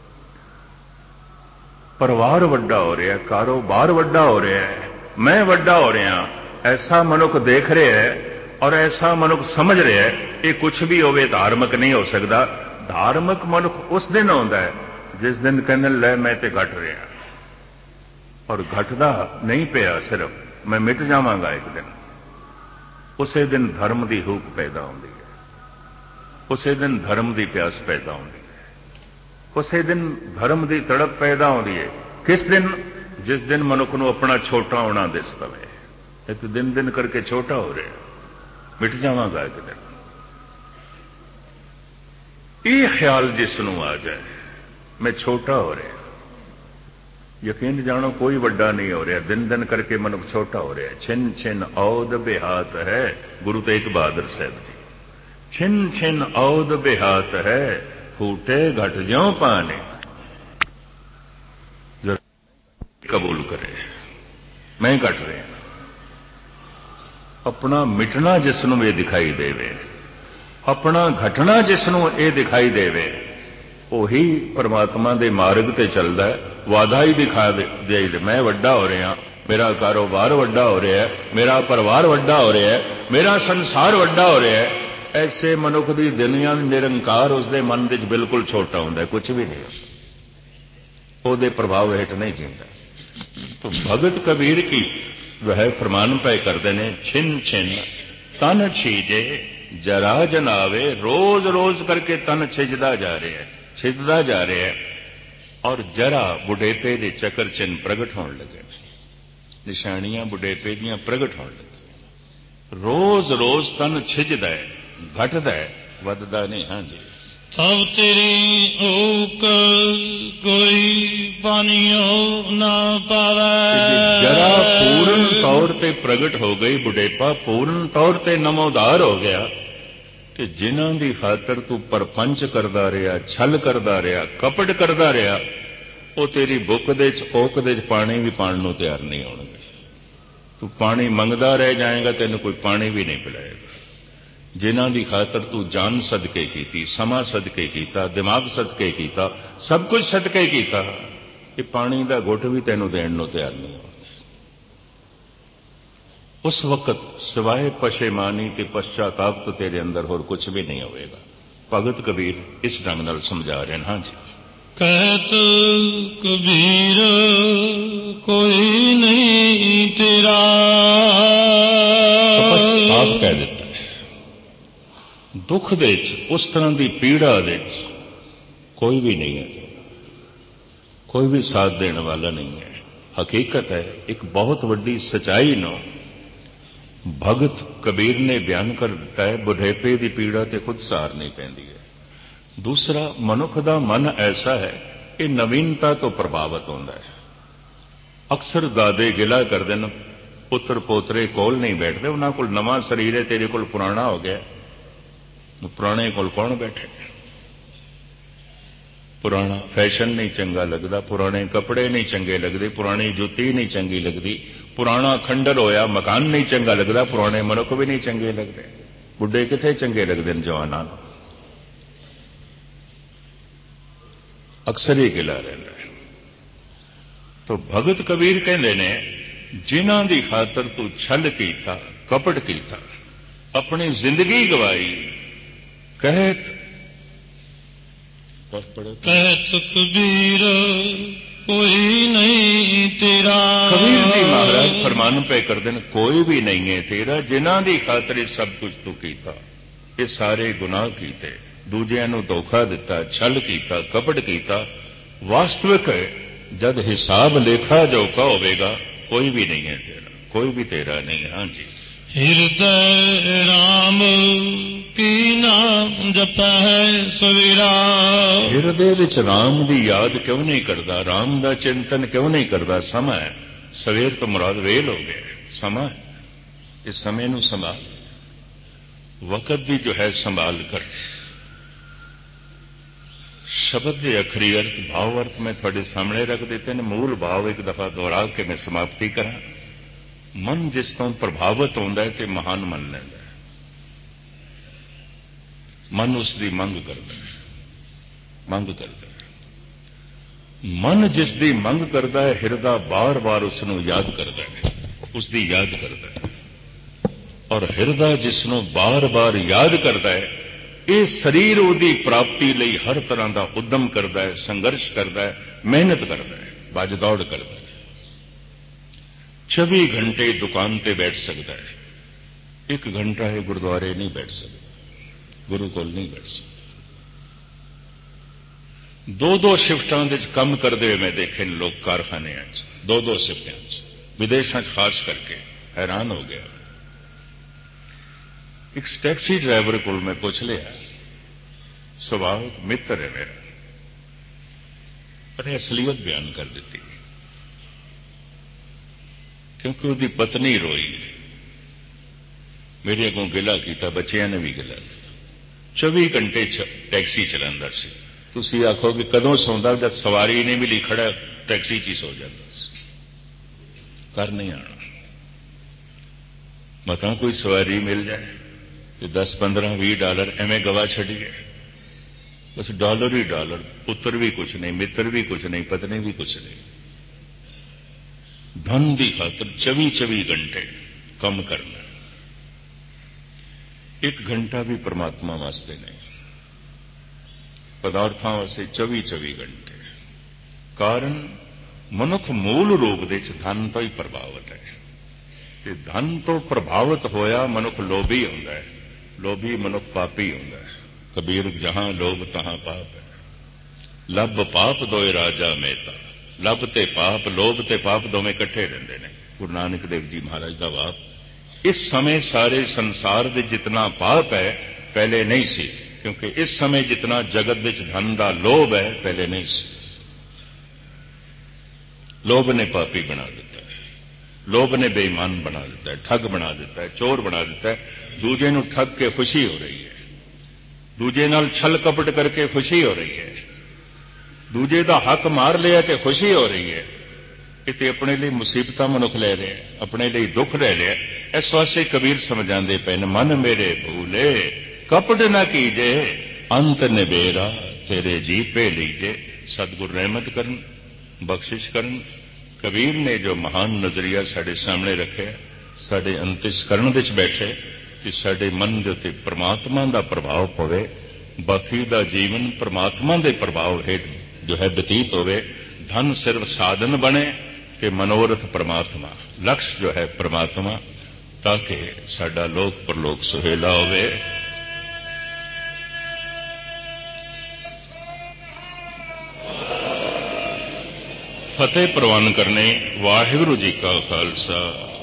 परिवार वड्डा हो रहा है, कारोबार वड्डा हो रहा है, मैं वड्डा हो रहा, ऐसा मनुख देख रहा है और ऐसा मनुख समझ रहा है। ये कुछ भी होवे धार्मिक नहीं हो सकता। धार्मिक मनुख उस दिन आता है जिस दिन कहने लै मैं ते घट रहा, और घटदा नहीं पिया, सिर्फ मैं मिट जावांगा एक दिन। उसे दिन धर्म की हूक पैदा होती है, उसे दिन धर्म की प्यास पैदा होती है, उसे दिन धर्म की तड़प पैदा होती है। किस दिन? जिस दिन मनुख को अपना छोटा होना दिस पवे। एक दिन दिन करके छोटा हो रहा, मिट जावांगा एक दिन। ये ख्याल जिसनों आ जाए मैं छोटा हो रहा, यकीन जानो कोई वड्डा नहीं हो रहा, दिन दिन करके मनुख छोटा हो रहा है। छिन छिन औद बेहात है, गुरु तेग बहादुर साहब जी। छिन छिन औद बेहात है, फूटे घट ज्यों पाने। कबूल करे मैं घट रहा, अपना मिटना जिसनों ये दिखाई देवे, अपना घटना जिसनों ये दिखाई देवे, ਉਹੀ परमात्मा के मार्ग ते चलता है। वादा ही दिखा दे मैं वड्डा हो रहा, मेरा कारोबार वड्डा हो रहा है, मेरा परिवार वड्डा हो रहा है, मेरा संसार वड्डा हो रहा है। ऐसे मनुख की दुनिया निरंकार उसके मन विच बिल्कुल छोटा होंगे, कुछ भी नहीं, वो प्रभाव हेठ नहीं जीता। तो भगत कबीर की वह फरमान पे करते हैं, छिन छिन तन छीजे जरा जनावे। रोज रोज करके तन छिजदा जा रहा है, छिजदा जा रहा है, और जरा बुढ़ेपे के चक्कर चिन्ह प्रगट होने लगे, निशानियां बुढ़ेपे दियां प्रगट होने लगे। रोज रोज तन छिजदा है, घटदा है, वधदा नहीं। हाँ जी। तब तेरी ओक कोई पानियों ना पावे। जरा पूर्ण तौर पे प्रगट हो गई, बुढ़ेपा पूर्ण तौर पे नमोदार हो गया, कि जिन्हां दी खातर तू परपंच करदा रहा, छल करदा रहा, कपट करदा रहा, वो तेरी बुक दे ओक दे पानी भी पाण नूं तैयार नहीं होणगे। तू पानी मंगदा रह जाएगा, तेन कोई पानी भी नहीं पिलाएगा। जिन्हां दी खातर तू जान सदके कीती, समा सदके कीता, दिमाग सदके कीता, सब कुछ सदके कीता, ये पानी का घुट भी तेनों देण नूं तैयार नहीं होणगे। उस वक्त सिवाय पशेमानी ते पश्चाताप तो तेरे अंदर होर कुछ भी नहीं होगा। भगत कबीर इस ढंग नाल समझा रहे हैं। हाँ जी। कहत कबीर कोई नहीं तेरा। साफ कह देता है, दुख दे उस तरह की पीड़ा दे कोई भी नहीं है तेरा, कोई भी साथ देने वाला नहीं है। हकीकत है, एक बहुत वड्डी सच्चाई नो भगत कबीर ने बयान कर दिता है। बुढ़ेपे की पीड़ा तो खुद सहार नहीं पैंदी है। दूसरा, मनुख का मन ऐसा है, ये नवीनता तो प्रभावित होता है। अक्सर दादे गिला कर देन, पुत्र पोतरे कोल नहीं बैठते, उन्होंने कोल नवा शरीर है, तेरे कोल पुराना हो गया, पुराने कोल कौन बैठे। पुराना फैशन नहीं चंगा लगता, पुराने कपड़े नहीं चंगे लगते, पुरानी जुत्ती नहीं चंगी लगती, पुराना खंडर होया मकान नहीं चंगा लगता, पुराने मनुख भी नहीं चंगे लगते। बुढ़े किथे चंगे लगते हैं जवानां नूं, अक्सर ही गिला रहता है। तो भगत कबीर कहते ने, जिन्हां दी खातर तू छल कीता, कपट कीता, अपनी जिंदगी गवाई, कहत कहत कबीर कोई नहीं तेरा। कबीर जी महाराज फरमान पे कर देन, कोई भी नहीं है तेरा, जिन्हां दी खातर सब कुछ तू कीता, ये सारे गुनाह कीते, दूजियां नूं धोखा दिता, छल कीता, कपट कीता। वास्तविक है, जद हिसाब लेखा जोखा होगा, कोई भी नहीं है तेरा, कोई भी तेरा नहीं। हाँ जी। हृदय राम की नाम जपै सवेरा। हृदय विच राम की याद क्यों नहीं करता, राम का चिंतन क्यों नहीं करता। समा है, सवेर तो मुराद वेल हो गया, समा है, इस समय नूं संभाल, वक़्त भी जो है संभाल कर। शब्द के अखरी अर्थ भाव अर्थ मैं थोड़े सामने रख देते हैं। मूल भाव एक दफा दोहरा के मैं समाप्ति करा। मन जिस तो प्रभावित होता है कि महान मन लेंदा है, मन उसकी मंग करता है, मंग करता है। मन जिसकी मंग करता है, हिरदा बार बार उसनों याद करता है, उसकी याद करता है। और हिरदा जिसनों बार बार याद करता है, ये शरीर उसकी प्राप्ति लई हर तरह का उद्यम करता है, संघर्ष करता है, मेहनत करता है, भज दौड़ करता है। 24 घंटे दुकान पर बैठ सकता है, 1 घंटा है गुरुद्वारे नहीं बैठ सकता, गुरु कोल नहीं बैठ सकता। 2-2 शिफ्टां दे काम करते हुए मैं देखे लोग कारखाने 2-2 शिफ्टां, विदेशों खास करके हैरान हो गया। एक टैक्सी ड्राइवर को मैं पूछ लिया, स्वाभाविक मित्र है मेरा, पर असलियत बयान कर दी। क्योंकि उसकी पत्नी रोई, मेरे अगों गिला किया, बच्चों ने भी गिला किया। 24 घंटे टैक्सी चलाता सी। तुसीं आखो कि कदों सौंदा, जब सवारी नहीं मिली खड़ा टैक्सी च ही सो जाता। कर नहीं आना, मतां कोई सवारी मिल जाए तो 10, 15, 20 डॉलर एवं गवा छड़िए। बस डॉलर ही डॉलर, पुत्र भी कुछ नहीं, मित्र भी कुछ नहीं, पत्नी भी कुछ नहीं। धन की खातर 24 घंटे कम करना। 1 घंटा भी परमात्मा वास्ते नहीं, पदार्थों वास्ते 24 घंटे। कारण मनुख मूल रूप दे धन तो ही प्रभावित है, ते धन तो प्रभावित होया मनुख लोभी होंदा है। लोभी मनुख पापी होंदा है। कबीर जहां लोभ तहां पाप है। लब पाप दोए राजा मेहता, लब ते पाप, लोभ ते पाप दोवें इकट्ठे रहंदे ने। गुरु नानक देव जी महाराज का वाप। इस समय सारे संसार दे जितना पाप है पहले नहीं सी, क्योंकि इस समय जितना जगत विच धन का लोभ है पहले नहीं सी। लोभ ने पापी बना दिता है, लोभ ने बेईमान बना दिता है, ठग बना दिता है, चोर बना दिता है। दूजे नूं ठग के खुशी हो रही है, दूजे नाल छल कपट करके खुशी हो रही है, दूजे का हक मार लिया तो खुशी हो रही है। ये अपने लिए मुसीबत मनुख ले रहे, अपने लिए दुख ले रहे। इस वास्ते कबीर समझाते पे न, मन मेरे भूले कपट न कीजे, अंत निबेरा तेरे जी पे लीजे। सतगुरु रहमत करन, बख्शिश करन। कबीर ने जो महान नजरिया साढ़े सामने रखे, साढ़े अंतस्करण विच बैठे कि साढ़े मन के उत्ते परमात्मा का प्रभाव पवे, बाकी का जीवन परमात्मा के प्रभाव हेठ जो है बतीत होवे। धन सिर्फ साधन बने कि मनोरथ परमात्मा, लक्ष्य जो है परमात्मा, ताकि साडा लोक परलोक सुहेला होवे। फतेह प्रवान करने। वाहिगुरू जी का खालसा,